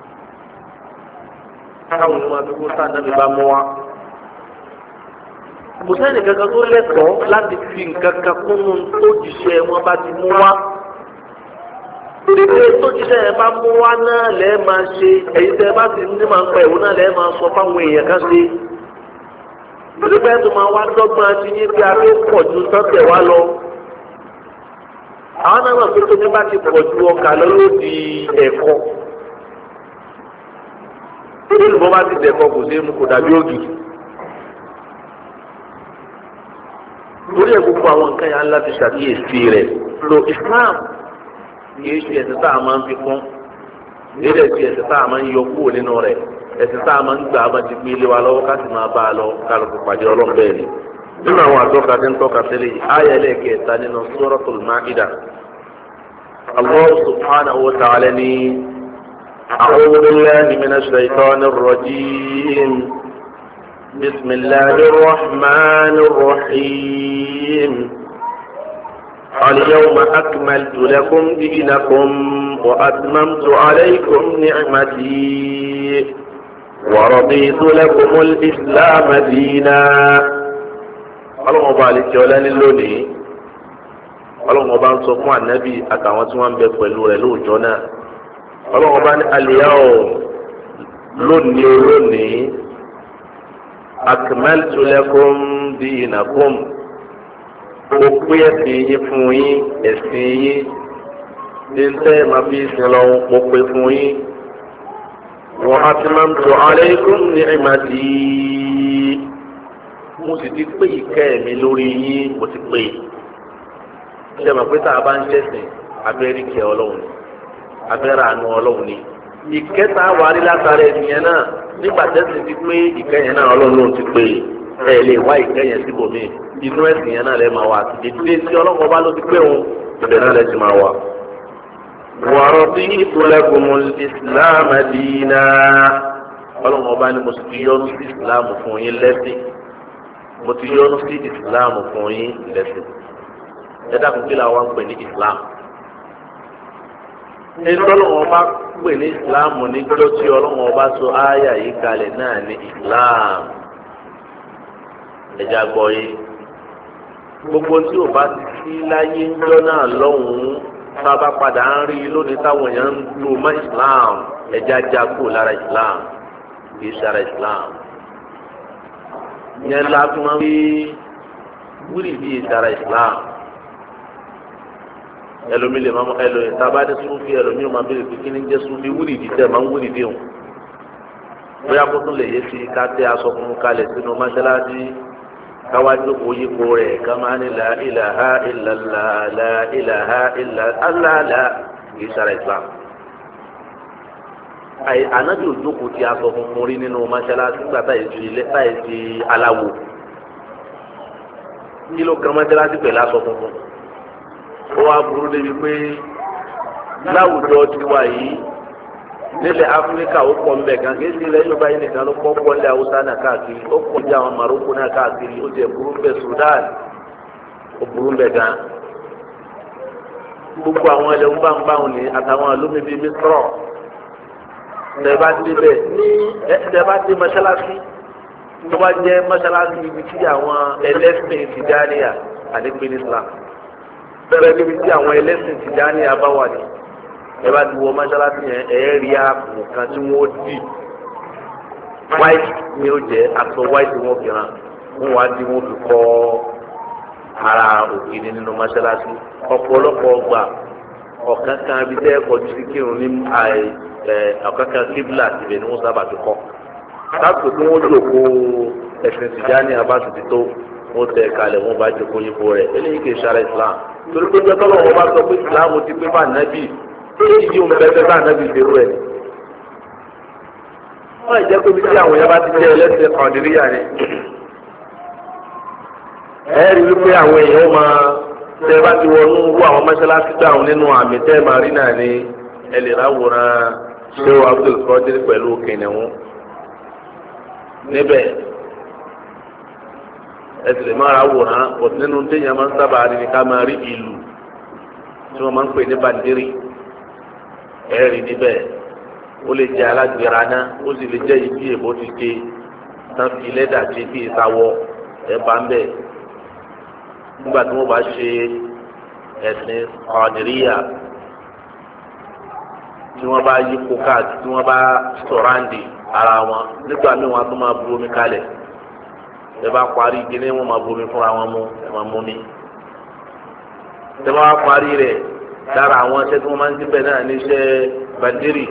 káwọn ni wọn fi kún tá ànábì bá mú wá. kò sẹ́ni kankan tó lẹ́tọ̀ọ́ láti fi nǹkan kan kún un tó jíṣẹ́ wọn bá ti mú wá. Ìdílé tó jíṣẹ́ ẹ bá mú wá náà lẹ́ẹ̀ máa ṣe èyí tẹ́ ẹ bá ti ní máa ń pa ìwọ náà lẹ́ẹ̀ máa sọ fáwọn èèyàn kan ṣe. Ìdílé tó máa wá dọ́gbọ́n àti yín bí a ló pọ̀ ju sọ́tẹ̀ wá lọ. Àwọn náà máa fi tó ní bá ti pọ̀ ju ọkà lọ yóò di ẹ̀kọ́. Bí olùkọ́ bá ti dẹ̀kọ́ kò sí mú kò dàbí ògì. Lórí ẹ̀ gbogbo àwọn nǹkan yẹn láti ṣàkíyèsí rẹ̀ lo Islam. Kìí ṣe ẹ̀sìn tá a máa ń fi kún nílẹ̀ tí ẹ̀sìn tá a máa ń yọ kúrò nínú rẹ̀ ẹ̀sìn tá a máa ń gbà bá ti gbé ilé wa lọ́wọ́ ká sì máa bá a lọ kálukú pàdé ọlọ́run bẹ́ẹ̀ ni. nínú àwọn àtọ́ka tí ń tọ́ka sílẹ̀ yìí ayé ẹlẹ́ẹ̀kẹta nínú Suratul Ma'idah Allah subhanahu wa ta'ala ní a'udhu billahi minash shaitanir rajim bismillahir rahmanir rahim. اليوم أكملت لكم دينكم وأتممت عليكم نعمتي ورضيت لكم الإسلام دينا. ọlọ́run ọba àlejò ọlẹ́ni lónìí ọlọ́run ọba ń sọ fún ànábì àtàwọn tí wọ́n ń bẹ pẹ̀lú rẹ̀ lóòjọ́ náà ọlọ́run ọba ní al-yawm lónìí lónìí akmaltu lakum dinakum. Mo pé ẹ̀sìn yín fún yín ẹ̀sìn yín ní tẹ́ máa fi sin lọ mo pé fún yín. Wa atmamtu alaykum ni'mati. Mo sì ti pé ìkẹ́ mi lórí yín mo ti pé. Ṣé màá pé tá a bá ń ṣẹ̀sìn abẹ́rẹ́ ìkẹ́ ọlọ́run ni abẹ́rẹ́ àánú ọlọ́run ni. Ìkẹta wà rí látara ẹ̀sìn náà nígbà tẹ́sí ti pé ìkẹ́ yẹn náà ọlọ́run ló ti pé ẹ lè wá ìkẹ́ yẹn síbòmíì. Inú ẹ̀sìn yẹn náà lè máa wà ìdílé tí ọlọ́kọ̀ bá ló ti pé òun ibẹ̀ náà lè ti máa wà. wa raditu lakumul islam dina ọlọ́kọ̀ bá ní mo sì ti yọ́nú sí islam fún yín lẹ́sìn mo ti yọ́nú sí islam fún yín lẹ́sìn. ẹ dákun kí làwọn ń pè ní islam. ẹni ọlọ́kọ̀ bá pè ní islam níjọ́ tí ọlọ́kọ̀ bá sọ ááyà yìí kalẹ̀ náà ní islam. ẹ já gbọ́ yìí. Gbogbo tí o bá ti sí láyé ńjọ́ náà lọ́hùn-ún sábà padà ń rí lónìí táwọn èèyàn ń lo mọ́ Islam ẹja já kúrò lára Islam kì í sára Islam. Yẹn la fi máa ń fi wúrì bíi sára Islam. Ẹlòmí lè máa ẹlòmí sábà ní Súfì ẹlòmí máa bẹ̀rẹ̀ pé kí ni jẹ́ Súfì wúrì bíi tẹ̀ máa ń wúrì bíi hùn. Bóyá kó tún lè yé sí ká tẹ́ aṣọ fún un kalẹ̀ sínú mọ́ṣáláṣí. Káwájú oyípo rẹ̀ kama ní la ilaha illallah la ilaha illallah la kì í sára Islam. Àyè ànábì òjókòó ti aṣọ funfun rí nínú mọ́ṣáláṣí nígbà táyé ti ilé táyé ti aláwo. Kí ló kan mọ́ṣáláṣí pẹ̀lú aṣọ funfun? Ó wá burú débi pé láwùjọ tiwa yìí nílẹ̀ Áfíríkà ó pọ̀ nbẹ̀ gan kí esi ilẹ̀ Yorùbá yìí nìkan ló pọ̀ pọ̀ nílẹ̀ Haúsá náà káàkiri ó pọ̀ ní àwọn Maroko náà káàkiri ó jẹ́ burú bẹ́ẹ̀ Sudan ó burú bẹ́ẹ̀ gan. Gbogbo àwọn ilẹ̀ ń bá ń bá wọn ní àtàwọn alómi bíi Mísírọ̀ tẹ̀ bá ti bẹ̀ ní tẹ̀ bá ti mọ́ṣáláṣí tó bá jẹ́ mọ́ṣáláṣí ibi tí àwọn ẹlẹ́sìn Tìjàníyà àdégbélé Islam bẹ́ẹ̀ níbi tí àwọn ẹlẹ́sìn Tìjàníyà bá wà ní ẹ bá ti wọ mọ́ṣáláṣí yẹn ẹ̀ rí àpò kan tí wọ́n dì white ni ó jẹ́ aṣọ white wọn fi hàn wọ́n wá dí wọ́n fi kọ́ ara òkèlè nínú mọ́ṣáláṣí ọ̀pọ̀lọpọ̀ ọgbà ọ̀kan kan abidẹ́ ẹ̀kọ́ tí kírun ní ọ̀kan kan kíbla tìbẹ̀ ni wọ́n sábà fi kọ́ láti tí wọ́n jòkó ẹ̀sìn Tìjàní abásùtì tó wọ́n tẹ̀ kalẹ̀ wọ́n bá jòkó yípo rẹ̀ eléyìí kì í ṣara Islam torí pé jẹ́ tọ́lọ́ wọn bá sọ pé Islam ti pé bá nàbì èyí yóò ń bẹ́ẹ̀ bá nàbì ṣerú ẹ̀. wọ́n ì jẹ́ pé bí tí àwọn yẹn bá ti jẹ́ ẹlẹ́sìn Kọ̀dìríyà ni ẹ̀rí wípé àwọn èèyàn máa tẹ́ bá ti wọnú wú àwọn mọ́ṣáláṣí dáhùn nínú àmì tẹ́ máa rí náà ní ẹ lè ráwòrán ṣé wàá Abdul Qadir pẹ̀lú kìnìún níbẹ̀ ẹsẹ̀ lè máa ra wòrán ọ̀tún nínú téèyàn máa ń sábà rí ni ká máa rí ìlú tí wọ́n máa ń pè ní bàndírì ẹ̀rí níbẹ̀ ó lè jẹ́ alágbèrè náà ó sì lè jẹ́ ibi èbó ti ké tán fi lẹ́dà ṣe kí ìsawọ́ ẹ̀ bá ń bẹ̀ nígbà tí wọ́n bá ṣe ẹ̀sìn Qadiriyya tí wọ́n bá yí kókàt tí wọ́n bá sọ̀ráǹdì ara wọn nígbà míì wọn á tún máa bu omi kalẹ̀ ẹ bá parí kíní wọn máa bu omi fúnra wọn mú ẹ máa mú mi ẹ bá wá parí rẹ̀ dára àwọn iṣẹ́ tí wọ́n máa ń síbẹ̀ náà ní iṣẹ́ bàndírì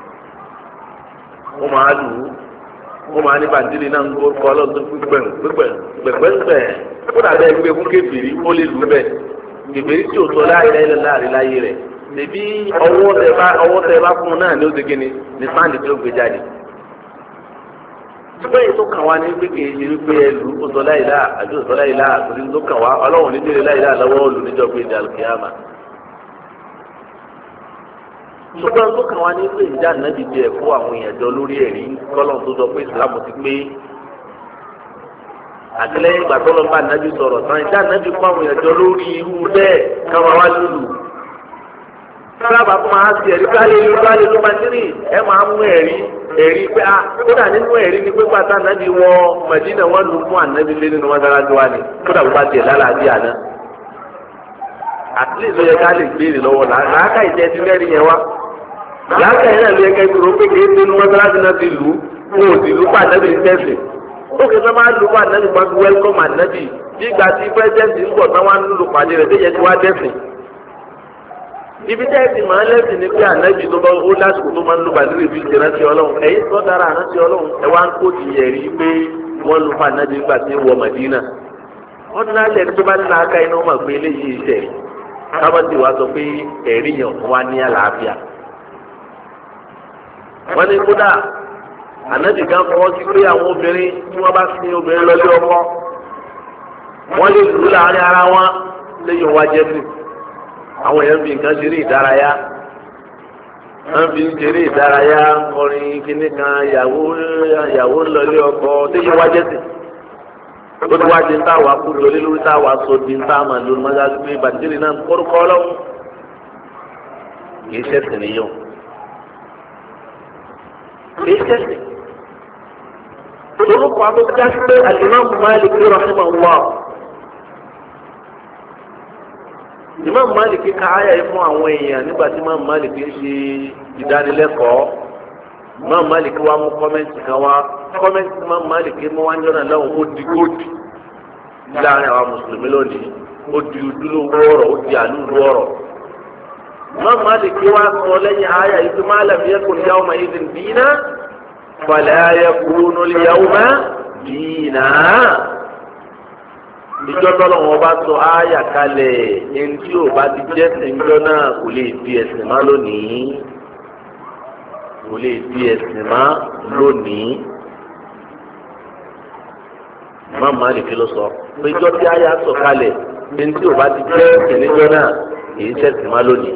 wọ́n máa lù ú wọ́n máa ní bàndírì náà ń gbórúkọ ọlọ́dún gbígbẹ̀ gbígbẹ̀ gbẹ̀gbẹ̀gbẹ̀ kó dàbẹ́ gbé fún kébìrì ó lè lù ú bẹ̀ kébìrì tí ò sọ láàrin láàrin láyé rẹ̀ tẹ̀bí ọwọ́ tẹ bá ọwọ́ tẹ bá fún un náà ní ó ti kíni ní sáǹdì tí ó gbé jáde ṣùgbọ́n èyí tó kàn wá ní pé kì í ṣe wípé ẹlù ọ̀sọ̀ láìlá àbí ọ̀sọ̀ láìlá àtòrí tó kàn wá ọlọ́run nítorí láìlá lọ́wọ́ olù níjọ́ pé ìdí alùkìyàmà. ṣùgbọ́n tó kàn wá ní pé ìjà nàbì jẹ́ ẹ̀kọ́ àwọn èèyàn jọ lórí ẹ̀rí kọ́lọ̀ tó sọ pé ìsìlámù ti pé àtìlẹ́yìn ìgbà tó lọ bá nàbì sọ̀rọ̀ tán ìjà nàbì kọ́ àwọn èèyàn jọ lórí irú bẹ́ẹ̀ káwọn wá lùlù. sábà fún wa ti ẹ̀rí bá lè lù bá lè lù bá tírì ẹ máa mú ẹ̀rí ẹ̀rí pé a kódà nínú ẹ̀rí ni pé pátá ànábì wọ Mẹdínà wọn lù fún ànábì lé nínú mọ́sálásí wa ni kódà bó bá tiẹ̀ lálàáfíà àná. àtìlẹ́yìn ló yẹ ká lè gbére lọ́wọ́ làákà ìjẹ́ ti mẹ́rin yẹn wá. làákà yẹn náà ló yẹ ká ìgboro pé kí nínú mọ́sálásí náà ti lù ú wọn ò sì lù fún ànábì ní tẹ̀sí. ó kì í sọ máa lù fún ànábì wọn fi wẹ́lkọ́mù ànábì bí ìgbà tí pẹ́sidẹ́ntì ń bọ̀ tán wá ń lù pàdé rẹ̀ déyẹ ti wá dẹ́sìn. ibi tẹ́ ẹ ti máa ń lẹ́sìn ní pé ànábì tó bá ó lásìkò tó máa ń lo bàdúrà ìbí ìṣẹ̀lẹ̀ rántí ọlọ́run ẹ̀yìn tó dára rántí ọlọ́run ẹ wá ń kó ti yẹ̀rí pé wọ́n lu fún ànábì nígbà tí ń wọ Màdínà wọ́n ti náà lẹ́ni tó bá ní láàká iná wọn gbé eléyìí iṣẹ́ kábàtì wa sọ pé ẹ̀rí yàn wá ní àlàáfíà. wọ́n ní kódà ànábì kan fọwọ́ sí pé àwọn obìnrin tí wọ́n bá sin obìnrin lọ lé ọkọ wọ́n lè lù láàrin ara wọn lẹ́yìn wájẹ́ sí àwọn èèyàn fi nǹkan ṣeré ìdárayá wọ́n fi ń ṣeré ìdárayá kọrin kíní kan yàwó yàwó lọlé ọkọ téyí wájẹ́ sí ó ti wájú ń táwa kú lórí lórí táwa sọ di ń táwa lórí mọ́tò àti pé bàtírì náà ń kórúkọ ọlọ́run kìí ṣẹ̀sìn nìyẹn kìí ṣẹ̀sìn orúkọ abúlé pé Al-Imam Malik rahimahullah Imam Malik ká àyà yìí fún àwọn èèyàn nígbà tí Imam Malik ń ṣe ìdánilẹ́kọ̀ọ́ Imam Malik wá mú kọ́mẹ́ǹtì kan wá kọ́mẹ́ǹtì Imam Malik mú wá ń jọ́nà lọ́wọ́ ó di góòdì láàrin àwọn mùsùlùmí lónìí ó di ojúlówó ọ̀rọ̀ ó di àlùlù ọ̀rọ̀ Imam Malik wá sọ lẹ́yìn àyà yìí pé ma lam yakun yawma idhin dina fala yakunu al-yawma dina ìjọ tọ́lọ̀ wọn bá sọ ááyà kalẹ̀ ẹni tí ò bá ti jẹ́ sìnjọ́ náà kò lè di ẹ̀sìn má lónìí kò lè di ẹ̀sìn má lónìí Imam Malik ló sọ pé ìjọ tí ááyà sọ kalẹ̀ ẹni tí ò bá ti jẹ́ sìnjọ́ náà kì í ṣẹ̀sìn má lónìí.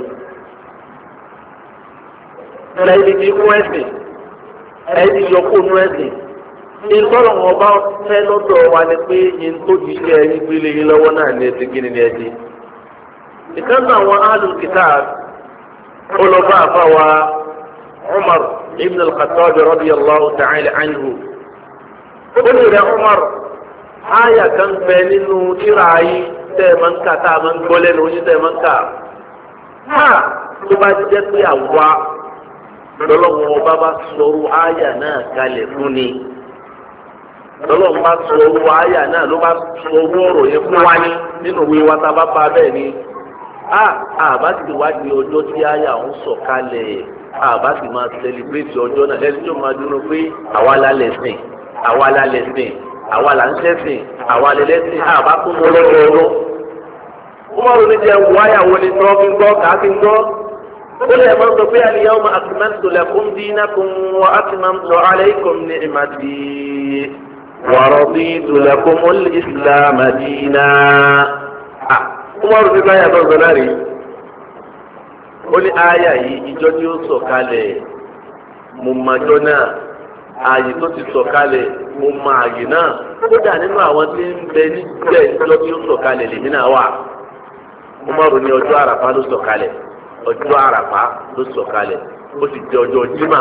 ẹ̀yìn ti kún ẹ̀sìn ẹ̀yìn ti yọ kó nú ẹ̀sìn. ìtọ́lọ̀ wọn bá fẹ́ lọ́dọ̀ wa ni pé yín tó ti ṣe ẹni gbélé yín lọ́wọ́ náà ní ẹtí kíni ní ẹtí. ìkànnì àwọn ahlul kitab olùbá àfàwà Umar ibn al-Khattab radiyallahu ta'ala anhu ó ní rẹ̀ Umar áyà kan bẹ nínú tírà yìí tẹ́ ẹ máa ń kà tá a máa ń gbọ́ lẹ́nu yín tẹ́ ẹ máa ń kà ha tó bá jẹ́ pé àwa lọ́lọ́wọ́ ọba bá sọ̀rọ̀ áyà náà kalẹ̀ fún ni lọ́lọ́wọ́ bá sọ̀rọ̀ áyà náà ló bá sọ̀rọ̀ ọ̀rọ̀ yẹn fún wa ní nínú ìwé wa tá a bá bá bẹ́ẹ̀ ni a àbá ti wádìí ọjọ́ tí áyà ń sọ̀ kalẹ̀ àbá ti máa sẹlẹ̀bírẹ̀tì ọjọ́ náà lẹ́sìn tó máa dúró pé àwa la lẹ̀sìn àwa la lẹ̀sìn àwa là ń ṣẹ̀sìn àwa lè lẹ́sìn àbá tó mọ lọ́wọ́ ọlọ́ wọ́n máa ronú jẹ́ wáyà wo ni tọ́ fi ń gbọ́ kàá fi ń gbọ́ ó lè máa sọ pé al-yawma akmaltu lakum dinakum wa atmamtu alaykum ni'mati wa raditu lakumul islama dinan. wọ́n máa ronú báyà náà sọ náà rí ó ní àyà yìí ìjọ tí ó sọ̀kalẹ̀ mo májọ́ náà ààyè tó ti sọ̀kalẹ̀ mo mọ ààyè náà kódà nínú àwọn tí ń bẹ níbẹ̀ ìjọ tí ó sọ̀kalẹ̀ lèmi náà wà. mo máa rò ní ọjọ́ àràfá ló sọ̀kalẹ̀ ọjọ́ àràfá ló sọ̀kalẹ̀ ó sì jẹ́ ọjọ́ jímà.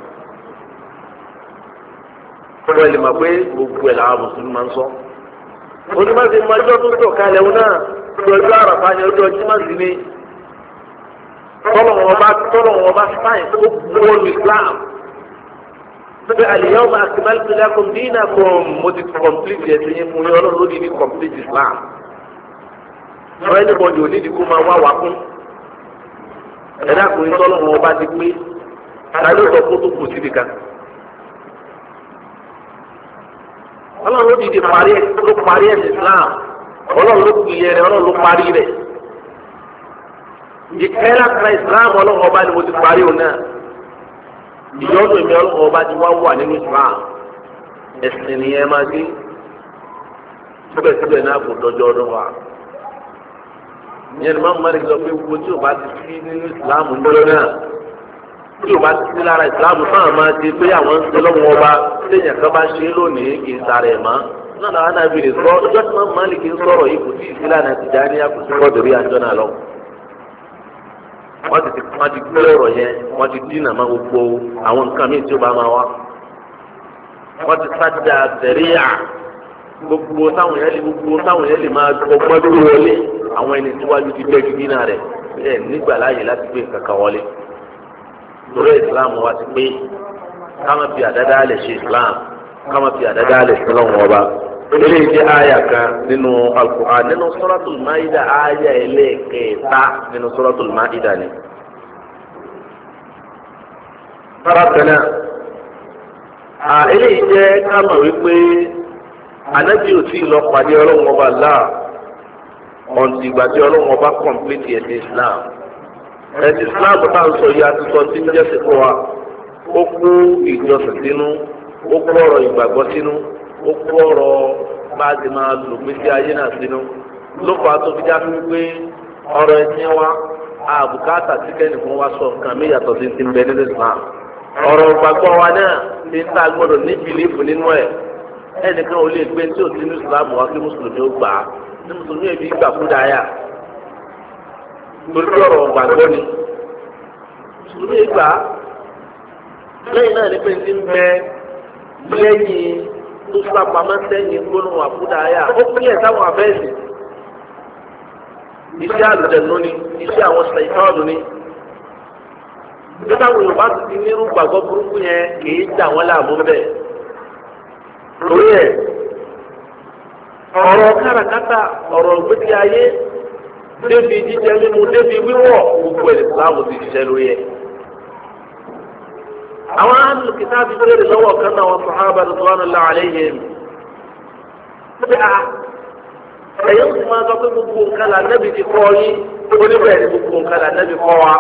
wọ́n lè mọ̀ pé gbogbo ẹ̀ làwọn mùsùlùmí máa ń sọ. onímọ̀sí májọ́ tó sọ̀kalẹ̀ wọn náà ọjọ́ àràfá ni ọjọ́ jímà sí ni. tọ́lọ̀ wọn bá tọ́lọ̀ wọn bá sáyẹn tó gbóòlù Islam. Bẹ́ẹ̀ni al-yawma akmaltu lakum dinakum mo ti complete ẹ̀sìn yẹn fún yín ọlọ́run ló ní ní complete Islam. Ọ̀rọ̀ ẹni bọ̀dì ò ní ìdíkú máa wá wá fún. Ẹ̀dá kùnrin tọ́lọ̀ wọn bá ti pé ta ló sọ fún tó kù síbi kan. Ọlọ́run ló dìde parí ẹ̀ ló parí ẹ̀sìn Islam. Ọlọ́run ló kù yẹn rẹ̀ ọlọ́run ló parí rẹ̀. Ìkẹ́lá kan Islam ọlọ́run ọba ni mo ti parí òun náà. Ìyọ́nù mi ọlọ́run ọba ti wá wà nínú Islam. Ẹ̀sìn nìyẹn máa dé. Síbẹ̀síbẹ̀ náà kò dọ́jọ́ ọdún wa. Ìyẹn ni máa ń mọ́rin sọ pé gbogbo tí o bá ti sí nínú Islam ń dọ́rọ́ náà. Tí o bá ti sí lára Islam náà máa ti pé àwọn ń ṣe lọ́wọ́ ọba téèyàn kan bá ṣe é lónìí kì í sáré ẹ̀ mọ́. Náà làwọn náà fi lè sọ ọjọ́ tí wọ́n máa ń lè kí ń sọ̀rọ̀ yìí kò sí ìsílànà Tìjàníyà kò sí kọ́dùrí àjọ náà lọ. Wọ́n ti wọ́n ti gbé ọ̀rọ̀ yẹn wọ́n ti dínà máa gbogbo àwọn nǹkan míì tí ó bá máa wá. Wọ́n ti sájà sẹ̀ríyà gbogbo táwọn yẹn lè gbogbo táwọn yẹn lè máa gbọ́gbọ́n tó wọlé àwọn ẹni tíwájú ti bẹ́ẹ̀ gidi náà rẹ̀ ẹ̀ nígbà láàyè láti gbé kankan wọlé. Torí Islam wa ti pé ká má fi àdáda lè ṣe Islam ká má fi àdáda lè ṣe lọ́wọ́ ọba. Eléyìí jẹ́ àyà kan nínú Al-Qur'an nínú Suratul Maida àyà ẹlẹ́ẹ̀kẹta nínú Suratul Maida ni. Bákan náà, eléyìí jẹ́ ká mọ̀ wípé Ànábì ò tí ì lọ pàdé Ọlọ́run ọba láà ọ̀ǹtì ìgbà tí Ọlọ́run ọba kọ̀m̀pléètì ẹ̀sìn Islam. Ẹ̀sìn Islam bá ń sọ yìí àti sọ tí ń jẹ́sìn fún wa. Ó kó ìjọsìn sínú, ó kó ọ̀rọ̀ ìgbàgbọ́ sínú. Ó kó ọ̀rọ̀ bá a ti máa lò pé sí ayé náà sínú ló fà á tó fi já fún pé ọ̀rọ̀ ẹ̀sìn wa àbùkátà tí kẹ́ni fún wa sọ nǹkan mi yàtọ̀ sí ti ń bẹ nínú Islam ọ̀rọ̀ ìgbàgbọ́ wa náà ti ń ta gbọ́dọ̀ ní bìlífù nínú ẹ̀ ẹnìkan ò lè gbé tí ò sí ní Islam wa kí mùsùlùmí ó gbà á ní mùsùlùmí èbí gbà fún dáyà torí ọ̀rọ̀ ìgbàgbọ́ ni mùsùlùmí gbà á lẹ́yìn náà ní pé ti ń bẹ lẹ́yìn tó sápamọ́ sẹ́yìn gbólóhùn àbúdáyà ó pínlẹ̀ sáwọn abẹ́ẹ̀sì iṣẹ́ àlùjẹ̀nu ni iṣẹ́ àwọn ṣàìtánù ni nígbà wo Yorùbá ti ti nírú gbàgbọ́ burúkú yẹn kìí dà wọ́n láàmú bẹ́ẹ̀ lórí ẹ̀ ọ̀rọ̀ káràkátà ọ̀rọ̀ gbèsè ayé débi jíjẹ mímu débi wíwọ̀ gbogbo ẹ̀ láàmú ti ṣiṣẹ́ lórí ẹ̀. àwọn alùkìtà ti bẹ̀rẹ̀ lọ́wọ́ kan náà wọn sàhábà ridwanullahi alayhim. ẹ̀yọ́ sì máa sọ pé gbogbo nǹkan là nẹ́bi ti kọ́ yín oníbẹ̀rẹ̀ ni gbogbo nǹkan là nẹ́bi kọ́ wa.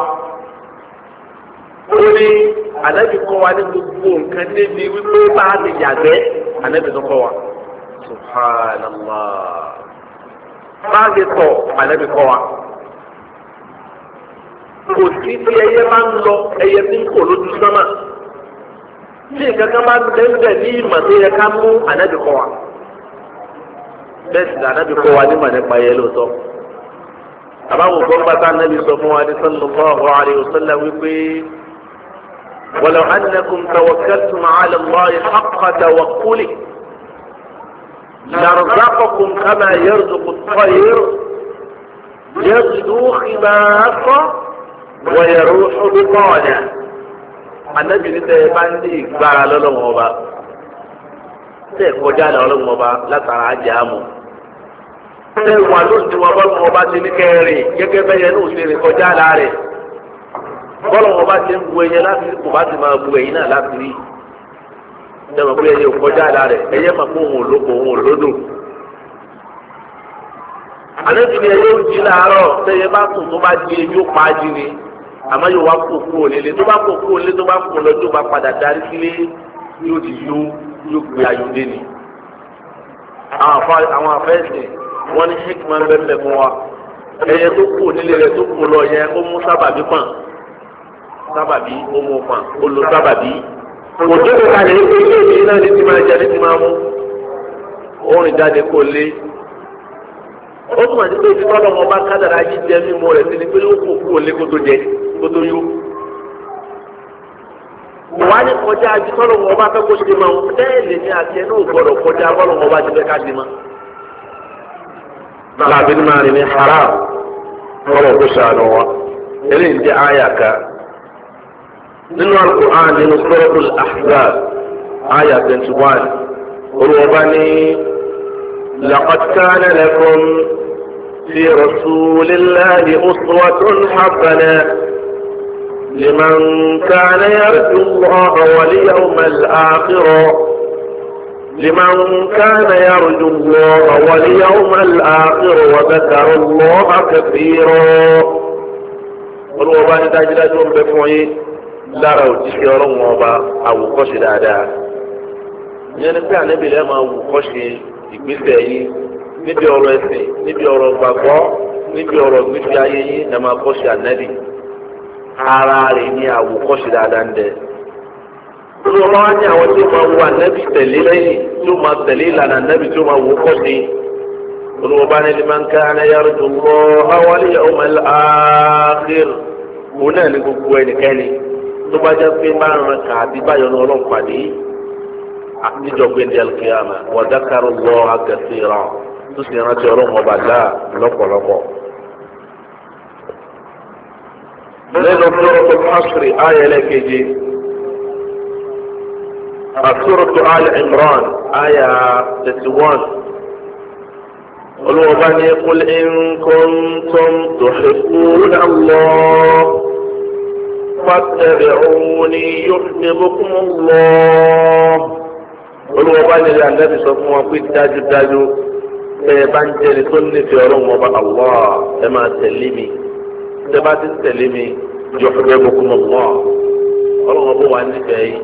ó ní ànẹ́bi kọ́ wa ní gbogbo nǹkan débi wípé bá a ti yàgbẹ́ ànẹ́bi tó kọ́ wa. subhanallah. bá a ti tọ̀ ànẹ́bi kọ́ wa. kò sí tí ẹyẹ máa ń lọ ẹyẹ tí ń kò lójú sánmà. tí nǹkan kan bá ń bẹ́ẹ̀ ní ìmọ̀ tó yẹ ká mú ànábì kọ́ wa bẹ́ẹ̀ sì ànábì kọ́ wa ní ìmọ̀ nípa yẹ lóòótọ́ àbáwò gbọ́ngbàtà ànábì sọ fún wa ní sallallahu alaihi wasallam wípé walau annakum tawakkaltum ala Allahi haqqa tawakkuli لرزقكم كما يرزق الطير يغدو خماصا ويروح بطانا. Ànábì ní tẹ́ ẹ bá ní ìgbára lọ́lọ́wọ́ ọba tẹ́ ẹ kọjá lọ ọlọ́wọ́ ọba látara ajé àmọ́ tẹ́ ẹ wà lóṣù wọn bọ́lọ́wọ́ ọba ti ní kẹrin gẹ́gẹ́ bẹ́yẹ ní òṣèré kọjá láàrẹ̀ bọ́lọ́wọ́ ọba ti ń bu ẹyẹ láti kò bá ti máa bu ẹyin náà láti rí tẹ́ ẹ mọ̀ pé ẹyẹ kọjá láàrẹ̀ ẹyẹ máa kó òun olóko òun olódò. Ànábì ní ẹyẹ òjì láàárọ̀ tẹ́ ẹ bá sùn tó bá di ẹyẹ ó pa á jí ni àmọ́ yóò wá kó kú òlélẹ tó bá kó kú òlélẹ tó bá kó lọ́jọ́ bá padà darí sílé yóò ti yó yóò gbé ayọ̀dé ni. àwọn afẹ́sìn wọ́n ní hikman bẹ́ẹ̀ fún wa ẹyẹ tó kú òlélẹ rẹ tó kú lọ yẹ ó mú sábàbí pọ̀n sábàbí ó mú pọ̀n ó lo sábàbí. òjò kò kalẹ̀ ní pé ilé ìdí náà ní ti máa jẹ ní ti máa mú orin jáde kó lé. ó tún àti pé ìdíkọ́ lọ́wọ́ bá kádàrá jíjẹ mímú rẹ̀ sí ni pé ó kó kú òlé kó tó jẹ kótó yó. wàá ní kọjá abitọ́lọ̀ wọn bá fẹ́ kó ṣe máa ń bẹ́ẹ̀ lè ní àti ẹnu ògbọ́dọ̀ kọjá bọ́lọ̀ wọn bá ti fẹ́ ká ṣe máa. láàbí ní máa rìn ní haram kọ́lọ̀ kó ṣàánú wa eléyìí ń jẹ́ àyà ká. nínú Al-Qur'an nínú Suratul Ahzab àyà twenty one olùwọ́ba ní laqad kana lakum في رسول الله أسوة حسنة لمن كان يرجو الله واليوم الآخر لمن كان يرجو الله واليوم الآخر وذكر الله كثيرا. والوباء تجد جون بفوي لا رو تشيرون وبا أو قصد هذا يعني كان نبي لما أو قصد يقول níbi ọ̀rọ̀ ẹ̀sìn níbi ọ̀rọ̀ gbàgbọ́ níbi ọ̀rọ̀ gbígbé ayé yín ẹ máa kọ́ṣe ànábì ara rẹ̀ ní àwòkọ́ṣe dáadáa ń dẹ. Olú ọmọ wa ní àwọn tí ó máa wo ànábì tẹ̀lé lẹ́yìn tí ó máa tẹ̀lé ìlànà ànábì tí ó máa wò kọ́ṣe. Olú ọba ní liman kana yarju Allaha wal yawmal akhir. Òun náà ní gbogbo ẹnikẹ́ni tó bá jẹ́ pé máa ń ran kàbí báyọ̀ ní ọlọ́run pàdé àtijọ́ gbé ní al-qiyamah wa dhakara Allaha kathira. tó sì rántí ọlọ́run ọba láà lọ́pọ̀lọpọ̀. lẹ́nu suratul Hasri ayé ẹlẹ́keje àsúrọ̀tù Al Imran ayé thirty one. olùwọ́ba ní qul in kuntum tuhibbuna Allah fattabi'uni yuhbibkumu Allah. olùwọ́ba ní ilé ànábì sọ fún wọn pé dájúdájú ẹ bá ń jẹni tó nífẹ̀ẹ́ ọlọ́run ọba Allah ẹ máa tẹ̀lé mi ẹ bá ti tẹ̀lé mi yuhbibkumu Allah ọlọ́run ọba wà nífẹ̀ẹ́ yìí.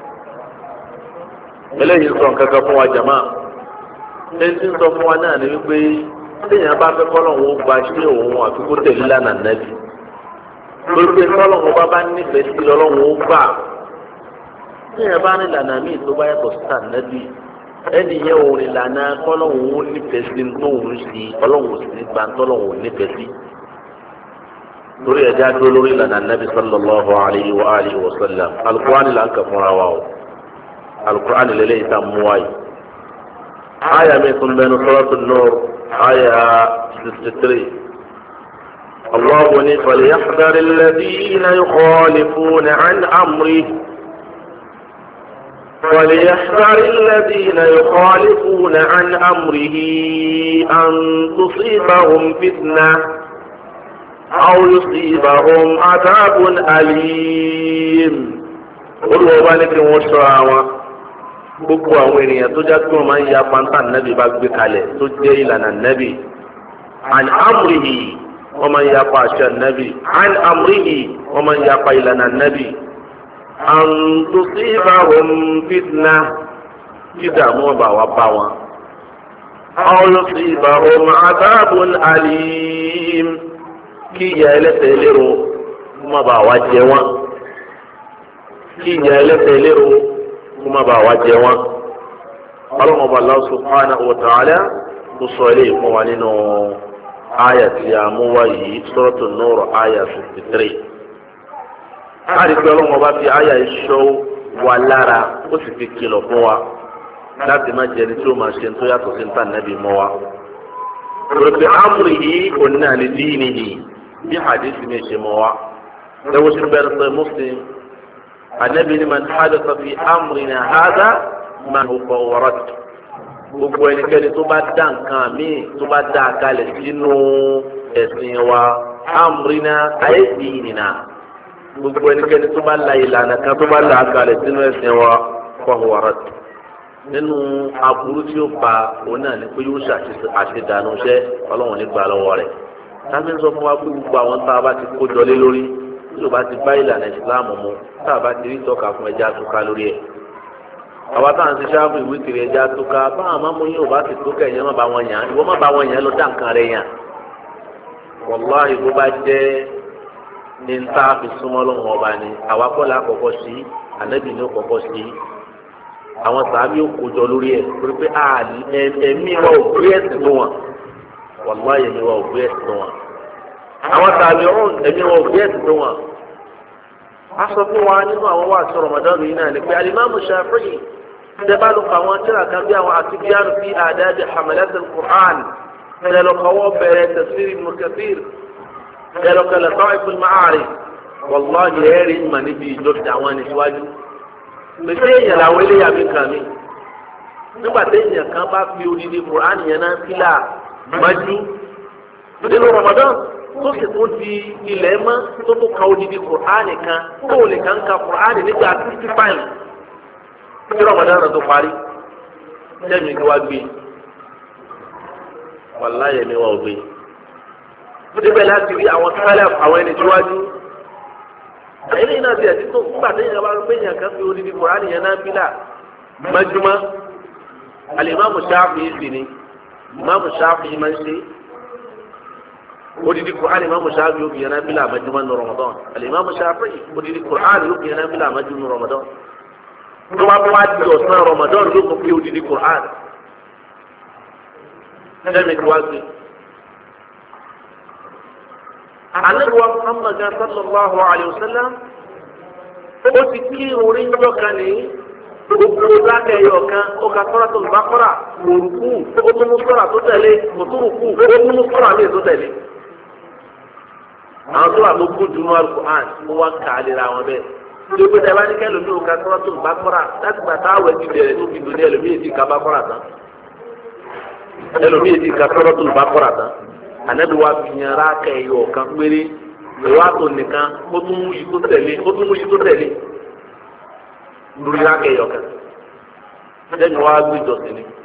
eléyìí sọ nǹkan kan fún wa jàmá ẹni tí ń sọ fún wa náà ni wípé téèyàn bá fẹ́ kọ́lọ́run ó gba ṣé òun àfi kó tẹ̀lé lánàá nẹ́bí lórí pé kọ́lọ́run ọba bá nífẹ̀ẹ́ sí ọlọ́run ó gbà téèyàn bá ní lànà míì tó bá yàtọ̀ sí ànábì ẹni yẹn òun ìlànà kọ́lọ́hún ó nífẹ̀ẹ́ sí tóun sí ọlọ́hún sí ní gbàǹtọ́lọ́hún ó nífẹ̀ẹ́ sí. lórí ẹja dúró lórí ìlànà nàbì sallallahu alayhi wa alihi wa sallam alukur'ani là ń kà fúnra wa o alukur'ani lélẹ̀ yìí tá a mú wáyé. aya mi tún bẹnu suratul nur aya sixty three. Allahu ní falyahdhari alladhina yukhalifuna an amrihi. وليحذر الذين يخالفون عن أمره أن تصيبهم فتنة أو يصيبهم عذاب أليم. olùwọ́ bá ní kí wọ́n ṣọ́ àwọn gbogbo àwọn ènìyàn tó já pé wọ́n máa ń ya pàǹtà nàbì bá gbé kalẹ̀ tó jẹ́ ìlànà nàbì. an amrihi wọ́n máa ń ya pa àṣẹ nàbì. an amrihi wọ́n máa ń ya pa ìlànà nàbì. an tusibahum fitna kí dààmú ọba wa bá wọn. aw yusibahum adhabun alim kí ìyà ẹlẹ́ṣẹ̀ lérò kó má bàa wá jẹ wọn. kí ìyà ẹlẹ́ṣẹ̀ lérò kó má bàa wá jẹ wọn. ọlọ́run ọba Allah subhanahu wa ta'ala kó sọ ilé ìfún wa nínú àyà tí a mú wá yìí Suratul Nur àyà fifty three. láti pé ọlọ́run ọba fi àyà ìṣọ́ wa lára ó sì fi kìlọ̀ fún wa láti má jẹ́ ní tí ó máa ṣe tó yàtọ̀ sí nípa nàbì mọ́ wa. Rògbè amúrì yìí kò ní àní díìnì yìí bí hadithi mi ṣe mọ́ wa. Lẹ́wọ́ sí bẹ́ẹ̀ sọ Muslim. Ànábì ni man hadatha fi amrina hadha man huwa warad. Gbogbo ẹnikẹ́ni tó bá dá nǹkan míì tó bá dá àkàlẹ̀ sínú ẹ̀sìn wa amrina ayé díìnìna. Gbogbo ẹnikẹ́ni tó bá la ìlànà kan tó bá la àkàlẹ̀ sínú ẹ̀sìn wa huwa warad. Nínú aburú tí ó ba òun náà ni pé yóò ṣàṣedànù iṣẹ́ ọlọ́run nígbà lọ́wọ́ rẹ̀. Sábẹ ń sọ fún wa pé gbogbo àwọn tá a bá ti kó jọlé lórí tí o bá ti bá ìlànà ìsìláàmù mu tá a bá ti rí tọ́ka fún ẹja túká lórí ẹ̀. àwa tá à ń ṣiṣẹ́ àbò ìwé kiri ẹja túká báwọn máa mú yín ò bá ti tó kẹ̀ yẹn má bá wọn yàn ìwọ má bá wọn yàn lọ dá nǹkan rẹ̀ yàn. wàláhì bó bá jẹ́ ní ń tá a fi súnmọ́ lọ́wọ́ ọba ni àwa kọ́ la kọ́kọ́ sí ànábì ní ó kọ́kọ́ sí àwọn sàábì ó kó jọ lórí ẹ̀ torí pé ẹ̀mí wa ò gbé ẹ̀sìn tó wọn wàláhì ẹ̀mí wa ò gbé ẹ̀sìn tó wọn àwọn tàbí ọ̀hún ẹ̀mí wọn ò gbé ẹ̀sìn tó wọn. a sọ fún wa nínú àwọn wà sí Ramadan yìí náà ni pé alimami Shafi'i ṣẹba ló kọ àwọn tíra kan bí àwọn àtibíyàn fi àdájẹ hamalat al-Qur'an ẹlẹ́lọ́kọ̀wọ́ bẹ̀rẹ̀ tafsir Ibn Kathir ẹlẹ́lọ́kọ̀lẹ̀ Ta'if al-Ma'arij wàláhì ẹ̀rí ìmọ̀ níbi ìjọba àwọn ẹni síwájú. pèsè èèyàn làwọn eléyà mi kàn mí nígbà tí èèyàn kan bá fi odidi Qur'an yẹn náà sílà májú nínú Ramadan tó sì tún di ilẹ̀ mọ́ tó tún ka odidi Qur'an kan tó lè kàn ka Qur'an nígbà sixty five tí Ramadan rẹ̀ tó parí jẹ́mi kí wá gbé wàláyé mi wá gbé níbẹ̀ láti rí àwọn sálẹ̀ àwọn ẹni síwájú. Èyí náà ti ẹ̀sìn tó nígbà tí èèyàn bá ń gbé yàn kan fi odidi Kùránì yẹn náà bílà mọ́júmọ́ Al-Imam Shafi'i sì ni Imam Shafi'i máa ń ṣe odidi Kùránì Imam Shafi'i yóò fi yẹn náà bílà mọ́júmọ́ ní Ramadan Al-Imam Shafi'i odidi Kùránì yóò fi yẹn náà bílà mọ́júmọ́ ní Ramadan tó wá wá di ọ̀sán Ramadan ló kọ́ pé odidi Kùránì ẹ̀mí tí wá gbé. Ànábìwá Muhammad sallallahu alayhi wa sallam ó ti kí orí ńjọ kan ní gbogbo lákẹ́ ẹ̀yọ̀ kan ó ka Suratul Baqara òrùkú ó tún mú sọ́ra tó tẹ̀lé òtúrùkú ó tún mú sọ́ra míì tó tẹ̀lé. Àwọn tó wà tó kú dunu Al-Qur'an ó wá kà á lera wọn bẹ́ẹ̀. Ṣé pé tẹ́lá ní kẹ́lò ní o ka Suratul Baqara láti gbà táwẹ̀ ti bẹ̀rẹ̀ tó fi dùn ní ẹlòmíì ti ka Baqara tán. Ẹlòmíì ti ka Suratul Baqara tán. Ànábì wa fi yan rákà ẹyọ kan péré ìwà tó nìkan ó tún mú yìí tó tẹ̀lé ó tún mú yìí tó tẹ̀lé lórí rákà ẹyọ kan lẹ́nu wa gbé jọ̀sìn ni.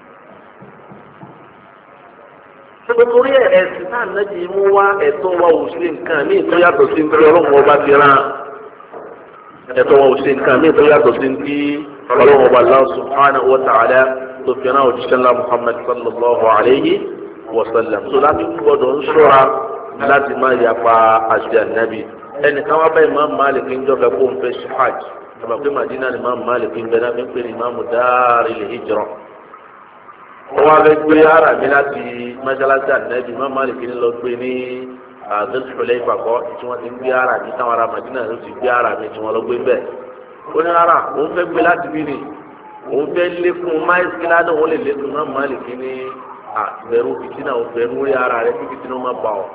nítorí ẹ̀sìn náà lẹ́jì mú wá ẹ̀tọ́ wa ò ṣe nǹkan míì tó yàtọ̀ sí ní ọlọ́run ọba ti rán ẹ̀tọ́ wa ò ṣe nǹkan míì tó yàtọ̀ sí ní ọlọ́run ọba Allah subhanahu wa ta'ala tó fi rán òjíṣẹ́ ńlá Muhammad sallallahu alayhi wasallam so láti gbọ́dọ̀ ń ṣọ́ra láti máa yapa àṣẹ ànábì ẹnìkan wá bá Imam Malik ń jọba kó ń fẹ́ ṣe hajj ọba pé Madina ni Imam Malik ń bẹ náà fi ń pè ní Imam Daril Hijra wọ́n wá fẹ́ gbé ara mi láti mọ́ṣáláṣí ànábì Imam Malik ń lọ gbé ní àdóṣùpẹ̀lẹ̀ ìfàkọ́ tí wọ́n ti ń gbé ara mi táwọn ará Madina ló ti gbé ara mi tí wọ́n lọ gbé bẹ́ẹ̀ ó ní rárá òun fẹ́ gbé láti bí ni òun fẹ́ lékún máìsì ládùn òun lè lékún Imam Malik ní bẹ̀rù fìtínà o bẹ̀rù orí ara rẹ̀ kí fìtínà má bà ọ́.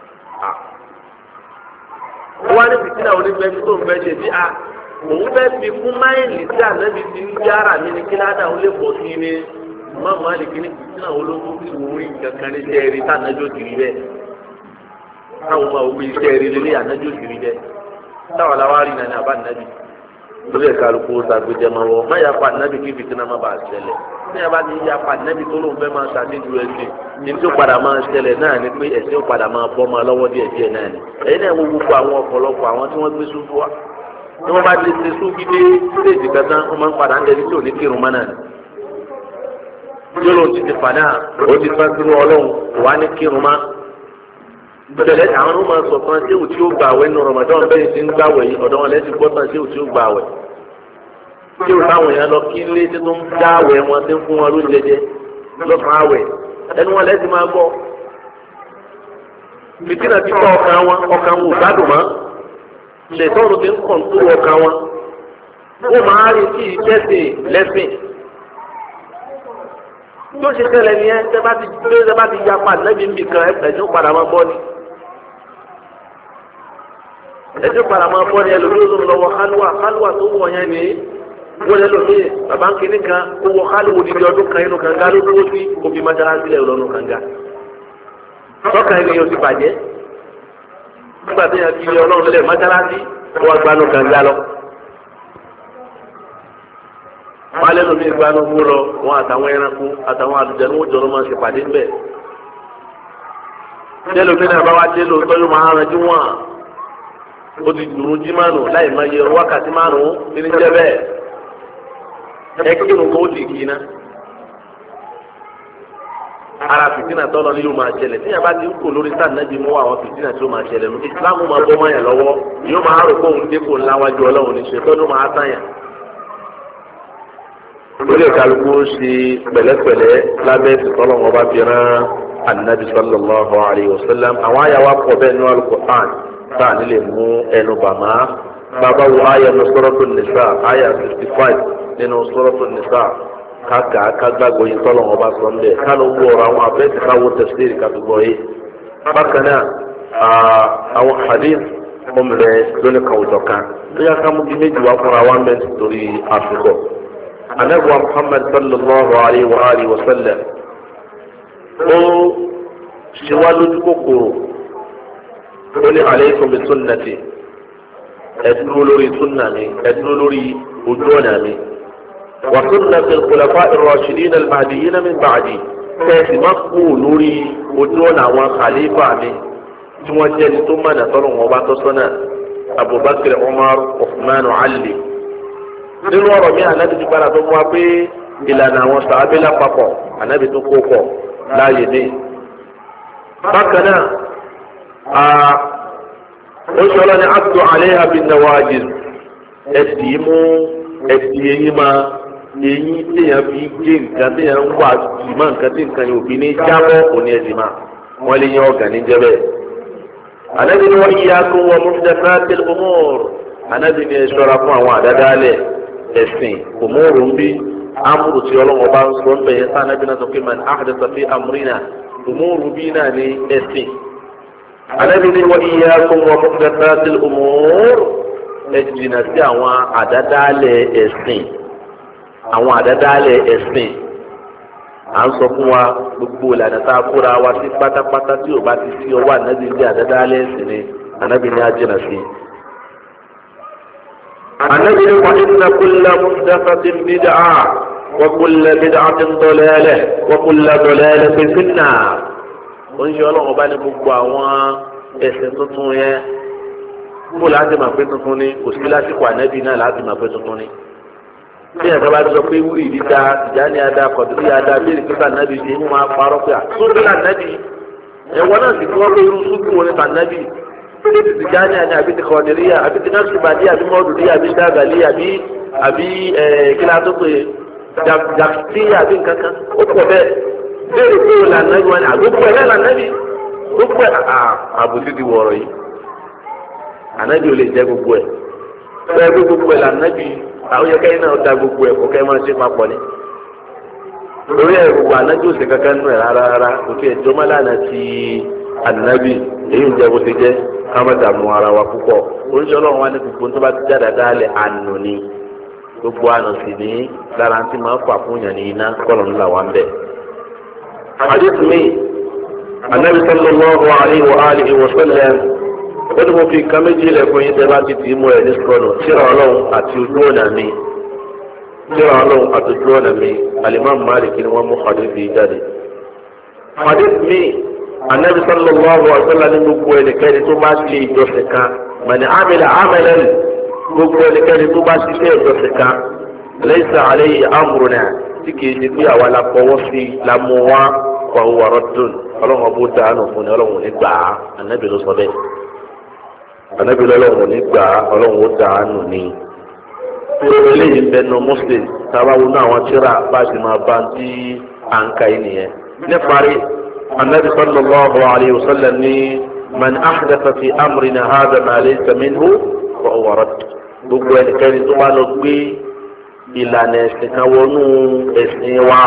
wọ́n wá ní fìtínà onígbẹ́bí tó ń bẹ́ ṣe bí a òun fẹ́ fi fún máìlì tí ànábi ti ń gbé ara mi ní kí ládàá ó lè pọ̀ sí ní mọ́mọ́ àlèkí ní fìtínà ológun tí wọ́n rí kankan ní iṣẹ́ rí tànájọ́ kiri bẹ́ẹ̀. táwọn máa wọ iṣẹ́ rí lórí ànájọ́ kiri bẹ́ẹ̀. táwọn làwọn arí nàní àbá nàbì lórí ẹ̀ka àlùkò ṣàgbéjẹ máa wọ má yà pa nàbì kí fìtínà má bàa ṣẹlẹ̀ ní ẹ bá ti ya pa nẹ́bi tó lóun fẹ́ máa ṣàdéjú ẹsẹ̀ ní tó padà máa ṣẹlẹ̀ náà ni pé ẹ̀sìn ó padà máa bọ́ máa lọ́wọ́ díẹ̀ díẹ̀ náà ni ẹ̀yin náà wo gbogbo àwọn ọ̀pọ̀lọpọ̀ àwọn tí wọ́n gbé sùn fún wa tí wọ́n bá ti ṣe sùn gidi stéèjì kẹta wọ́n máa ń padà ń dẹni tí ò ní kírun mọ́ náà ni. yóò lóun ti ti fà náà ó ti fẹ́ sínú ọlọ́run wà ní kírun mọ́. bẹ̀rẹ̀ àwọn ọmọ sọ kan ṣéwù tí ó gbà wẹ̀ nínú Ramadan bẹ́ẹ̀ ti ń gbà wẹ̀ yìí ọ̀dọ́ wọn lẹ́sìn gbọ́ tán ṣéwù tí ó gbà wẹ̀ tí o táwọn èèyàn lọ kí lé tí tó ń dá àwẹ̀ wọn tí ń fún wọn lóúnjẹ jẹ lọ́sàn-án àwẹ̀ ẹnu wọn lẹ́sìn máa gbọ́. fìtínà ti kọ́ ọkàn wọn ọkàn wọn ò gbádùn mọ́ ṣètọ́rù ti ń kọ̀ǹtó ọkàn wọn. ó máa rí kí ìjẹ́sìn lẹ́sìn yóò ṣe tẹ́lẹ̀ ní ẹ tẹ́ bá ti gbé tẹ́ bá ti ya pa ànábì níbi kan ẹ̀sìn padà máa bọ́ ni ẹ̀sìn padà máa bọ́ ni ẹlòmíràn ló ń lọ́wọ́ kálúwà kálúwà tó wọ̀ yẹn ni wọ́n lé lómi bàbá ń kíní kan ó wọ kálúwò níbi ọdún kan inú kànga ló dúró sí òbí mọ́sálásí lẹ̀ lọ́nu kànga tọ́ka ẹni yóò ti bàjẹ́ nígbà tí yẹn fi ọlọ́run lẹ̀ mọ́sálásí wọ́n gbanú kànga lọ. wọ́n alẹ́ lómi gbanú mú lọ wọn àtàwọn ẹranko àtàwọn àlùjànnú wọn jọ̀rọ̀ máa ṣe pàdé ńbẹ̀. tẹ́lómi náà bá wá dé lò tọ́jú máa ranjú wọn ó ti dùrú jí mánu láì máa yẹ wákàtí márùn-ún nínú jẹ́ bẹ́ẹ̀ ẹ kí ló kó o ti kì í ná. ara fìtínà tọ́lọ ní yóò máa ṣẹlẹ̀ tí yàrá ti ń kó lórí sáà náà di mú àwọn fìtínà tí ó máa ṣẹlẹ̀ nù ìsìlámù máa bọ́ mọ́yà lọ́wọ́ yóò máa rò pé òun dépò ńláwájú ọlọ́run ní ṣe tọ́jú máa tàyàn. lórí ìkàlùkù ṣe pẹ̀lẹ́pẹ̀lẹ́ lábẹ́ ìsìtọ́lọ́ wọn bá fi rán anabi sallallahu alayhi wa sallam àwọn àyàwó akọ bẹ́ẹ̀ ní Al-Qur'an táà nílé mú ẹnu bàmá bàbá wo àyà ní Suratul Nisa àyà fifty five nínú Suratul Nisa kaka kagbàgbọ́ yìí tọ́lọ̀ wọn bá sọ ń bẹ̀ kálọ̀ wọ ọ̀rọ̀ àwọn abẹ́tí káwọ́ tẹ̀síìrì kàtúgbọ́ yìí. bákan náà àwọn hadith ọmọbẹ lónìí kàwùjọ kan tó yà ká mú bí méjì wá fúnra wá mẹ́tì torí àfikọ́. anabiwa Muhammad sallallahu alayhi wa alihi wa sallam ó ṣèwá lójú kòkòrò ó ní alaykum bi sunnati ẹ̀dúró lórí sunna mi ẹ̀dúró lórí ojú ọ̀nà mi. وسنة الخلفاء الراشدين المهديين من بعدي كيف مقبول وجونا وخليفة من ثم جل ثم نصر وباتصنا أبو بكر عمر عثمان علي nínú ọ̀rọ̀ mi ànábi ti gbára tó mú wa pé ìlànà àwọn sàábé lápapọ̀ ànábi tó kó pọ̀ láàyè ní. bákan náà ó ṣe ọlọ́ni àtúntò àléhà bí nawajid ẹ̀dì mú ẹ̀dì eyín máa èyí téèyàn fi gé nǹkan téèyàn ń wà jùmọ̀ nǹkan tí nǹkan yóò fi ní jábọ̀ òní ẹ̀sìn máa wọ́n lè yan ọ̀gá ní jẹ́bẹ̀. ànábi ni wọ́n yí akó wọn muhdathatil umur ànábi ni ẹ ṣọ́ra fún àwọn àdádálẹ̀ ẹ̀sìn òmùrù ń bí amúrù tí ọlọ́wọ́ bá ń sọ ń bẹ̀yẹn sáà ànábi náà sọ pé man ahdatha fi amrina òmùrù bí náà ní ẹ̀sìn. ànábi ni wọ́n yí akó wọn muhdathatil umur ẹ jìnnà sí àwọn àdádálẹ̀ ẹ̀sìn àwọn àdádálẹ̀ ẹ̀sìn à ń sọ fún wa gbogbo ìlànà tá a kóra wa sí pátápátá tí o bá ti sí ọwọ́ ànábì ní àdádálẹ̀ ẹ̀sìn ni ànábì ní ajínà sí. ànábì ní wa inna kulla muhdathatin bid'ah wa kulla bid'atin dalalah wa kulla dalalatin fin-nar. ó ń ṣe ọlọ́run bá ní gbogbo àwọn ẹ̀sìn tuntun yẹn kó láti máa pé tuntun ni kò sí lásìkò ànábì náà láti máa pé tuntun ni. bí ẹ̀ka bá ti sọ pé wúrì dídá ìjáni adá kọ̀dúrí adá bí èkìtà nàbì ṣe mú máa parọ́ pé àtúntò là nàbì ẹ̀wọ́n náà sì kí wọ́n pé irú súnkù wọn nípa nàbì bí ti ìjáni adá àbí ti kọ̀dúríyà àbí ti násùbàdí àbí mọ́dúrí àbí dàgàlí àbí àbí kílá tó pé jàkìtìyà àbí nǹkankan ó pọ̀ bẹ́ẹ̀ bẹ́ẹ̀ pé là nàbì wọn ni àgbókù ẹ̀ náà là nàbì gbogbo ẹ̀ àbùsí ti wọ̀rọ̀ yìí ànábì ò lè jẹ́ gbogbo ẹ̀ bẹ́ẹ̀ pé gbogbo ẹ̀ là nàbì àwọn yẹ kẹ́yìn náà da gbogbo ẹ̀ kó kẹ́yìn máa ṣe papọ̀ ni. lórí ẹ̀rù wà nájú òsè kankan nù ẹ̀ rárá rárá òkè ẹ̀jọ́ mọ́lánà ti ànábì èyí ń jẹ́ bó ti jẹ́ ká má dààmú ara wa púpọ̀. oríṣi ọlọ́run wa ní gbogbo tó bá ti jáde dáálẹ̀ àná ni gbogbo àná sì ní lára tí máa fà fún yàn ní iná kọ́lọ̀ ńlá wa ń bẹ̀. hadith mi ànábì sallallahu alaihi wa alihi wa sallam ó ní mo fi nǹkan méjì lẹ́kùn yín tẹ́ bá ti tì í mú ẹ̀ ní sọ́nù tírà ọlọ́run àti ojú ọ̀nà mi tírà ọlọ́run àti ojú ọ̀nà mi alimami Malik ni wọ́n mú hadith yìí jáde. hadith mi anabi sallallahu alaihi wa sallam ní gbogbo ẹnikẹ́ni tó bá ṣe ìjọsìn kan mani amila amalan gbogbo ẹnikẹ́ni tó bá ṣiṣẹ́ ìjọsìn kan laysa alayhi amruna tí kì í ṣe pé àwa la fọwọ́ sí la mú wa wa huwa raddun ọlọ́run ọbọ̀ dáhùn fún ni ọlọ́run ní gbà á anabi ló sọ bẹ́ẹ̀. anabi lọ́lọ́run nígbà ọlọ́run ó dà á nù ní. eléyìí ń bẹnu muslim tábàwọn náà àwọn tíra bá ti máa bá ti à ń ka yìí nìyẹn. níparí anabi sallallahu alayhi wa sallam ní man ahdatha fi amrina hadha ma laysa minhu fa huwa radd. gbogbo ẹnikẹ́ni tó bá lọ gbé ìlànà ẹ̀sìn kan wọnú ẹ̀sìn wa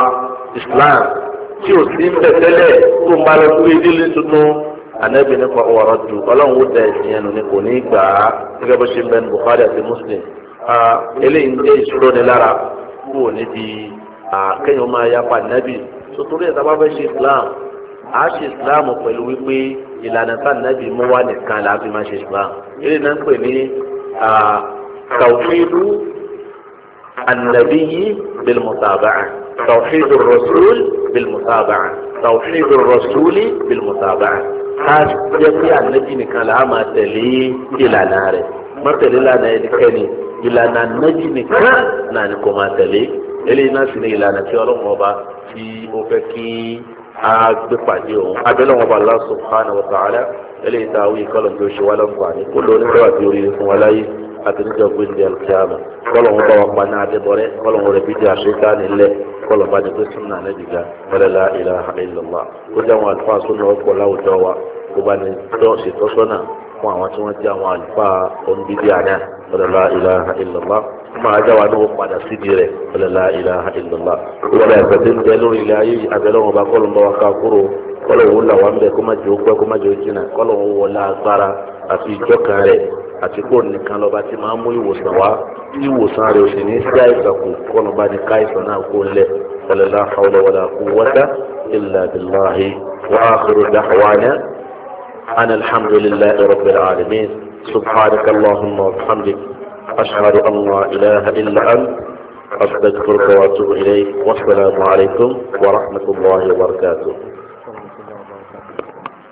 islam tí ò sí ń bẹ̀ tẹ́lẹ̀ tó ń bá lọ sí ìdílé tuntun anabi nípa ọ̀rọ̀ ju ọlọ́run ó da ẹ̀sìn yẹn nù ní kò ní gbà á gẹ́gẹ́ bó ṣe ń bẹ ní Bukhari àti Muslim eléyìí ń jẹ́ ìṣòro ní lára kúrò níbi kéèyàn máa yapa anabi sotori ẹ̀ sábà fẹ́ ṣe islam a ṣe islam pẹ̀lú wípé ìlànà tá anabi mú wá nìkan là á fi máa ṣe islam eléyìí náà ń pè ní tawhidu النبي بالمتابعة توحيد الرسول بالمتابعة توحيد الرسول بالمتابعة هذا يقول النبي نكان لما تلي إلى نار ما تلي لا نيكني إلى النبي نكان نانكو ما تلي إلى ناس إلى نتيار مبا في أفكي أgbẹ́pàdé òun abẹ́lẹ́ wọn bá Allah subhanahu wa ta'ala eléyìí tá a wí kọ́lọ̀ tó ṣe wá lọ́nfààní kó lóní kọ́ àti oríire fún wa láyé àti níjọ́ gbẹ̀ndẹ̀ alkiyama kọ́lọ̀ wọn bá wa pa náà adébọ̀rẹ́ kọ́lọ̀ wọn rẹ̀ bí díẹ̀ àṣetá nílẹ̀ kọ́lọ̀ bá ní pé súnmọ́ àná dìgbà wala la ilaha illallah kó jẹ́ àwọn àlùfáà súnmọ́ ọ̀pọ̀ láwùjọ wa kó bá ní ṣètọ́sọ́nà fún àwọn tí wọ́n jẹ́ àwọn àlùfáà oníbídí àná wala la ilaha illallah máa já wa ní wọ́n padà sídìí rẹ̀ wala la ilaha illallah wọ́n ẹ̀fẹ̀ tí ń bẹ lórí ilẹ̀ ayé abẹ́lẹ́ wọn bá kọ́lọ̀ ń bá wa ká kúrò kọ́lọ̀ òun là wà ń bẹ kó má jẹ́ òpẹ́ kó má jẹ́ òjìnà kọ́lọ̀ òun wọlé agbára àti ìjọkan rẹ̀ àti kó nìkan lọ́ba tí máa ń mú ìwòsàn wá tí ìwòsàn rẹ̀ ò sì ní sí àìsàn kù kọ́lọ̀ bá ní káìsàn náà kó lẹ̀ wala la hawla wala quwwata illa billahi wa akhiru da'wana ana alhamdulillahi rabbil alamin subhanaka allahumma wa bihamdik أشهد أن لا إله إلا أنت أستغفرك وأتوب إليك والسلام عليكم ورحمة الله وبركاته.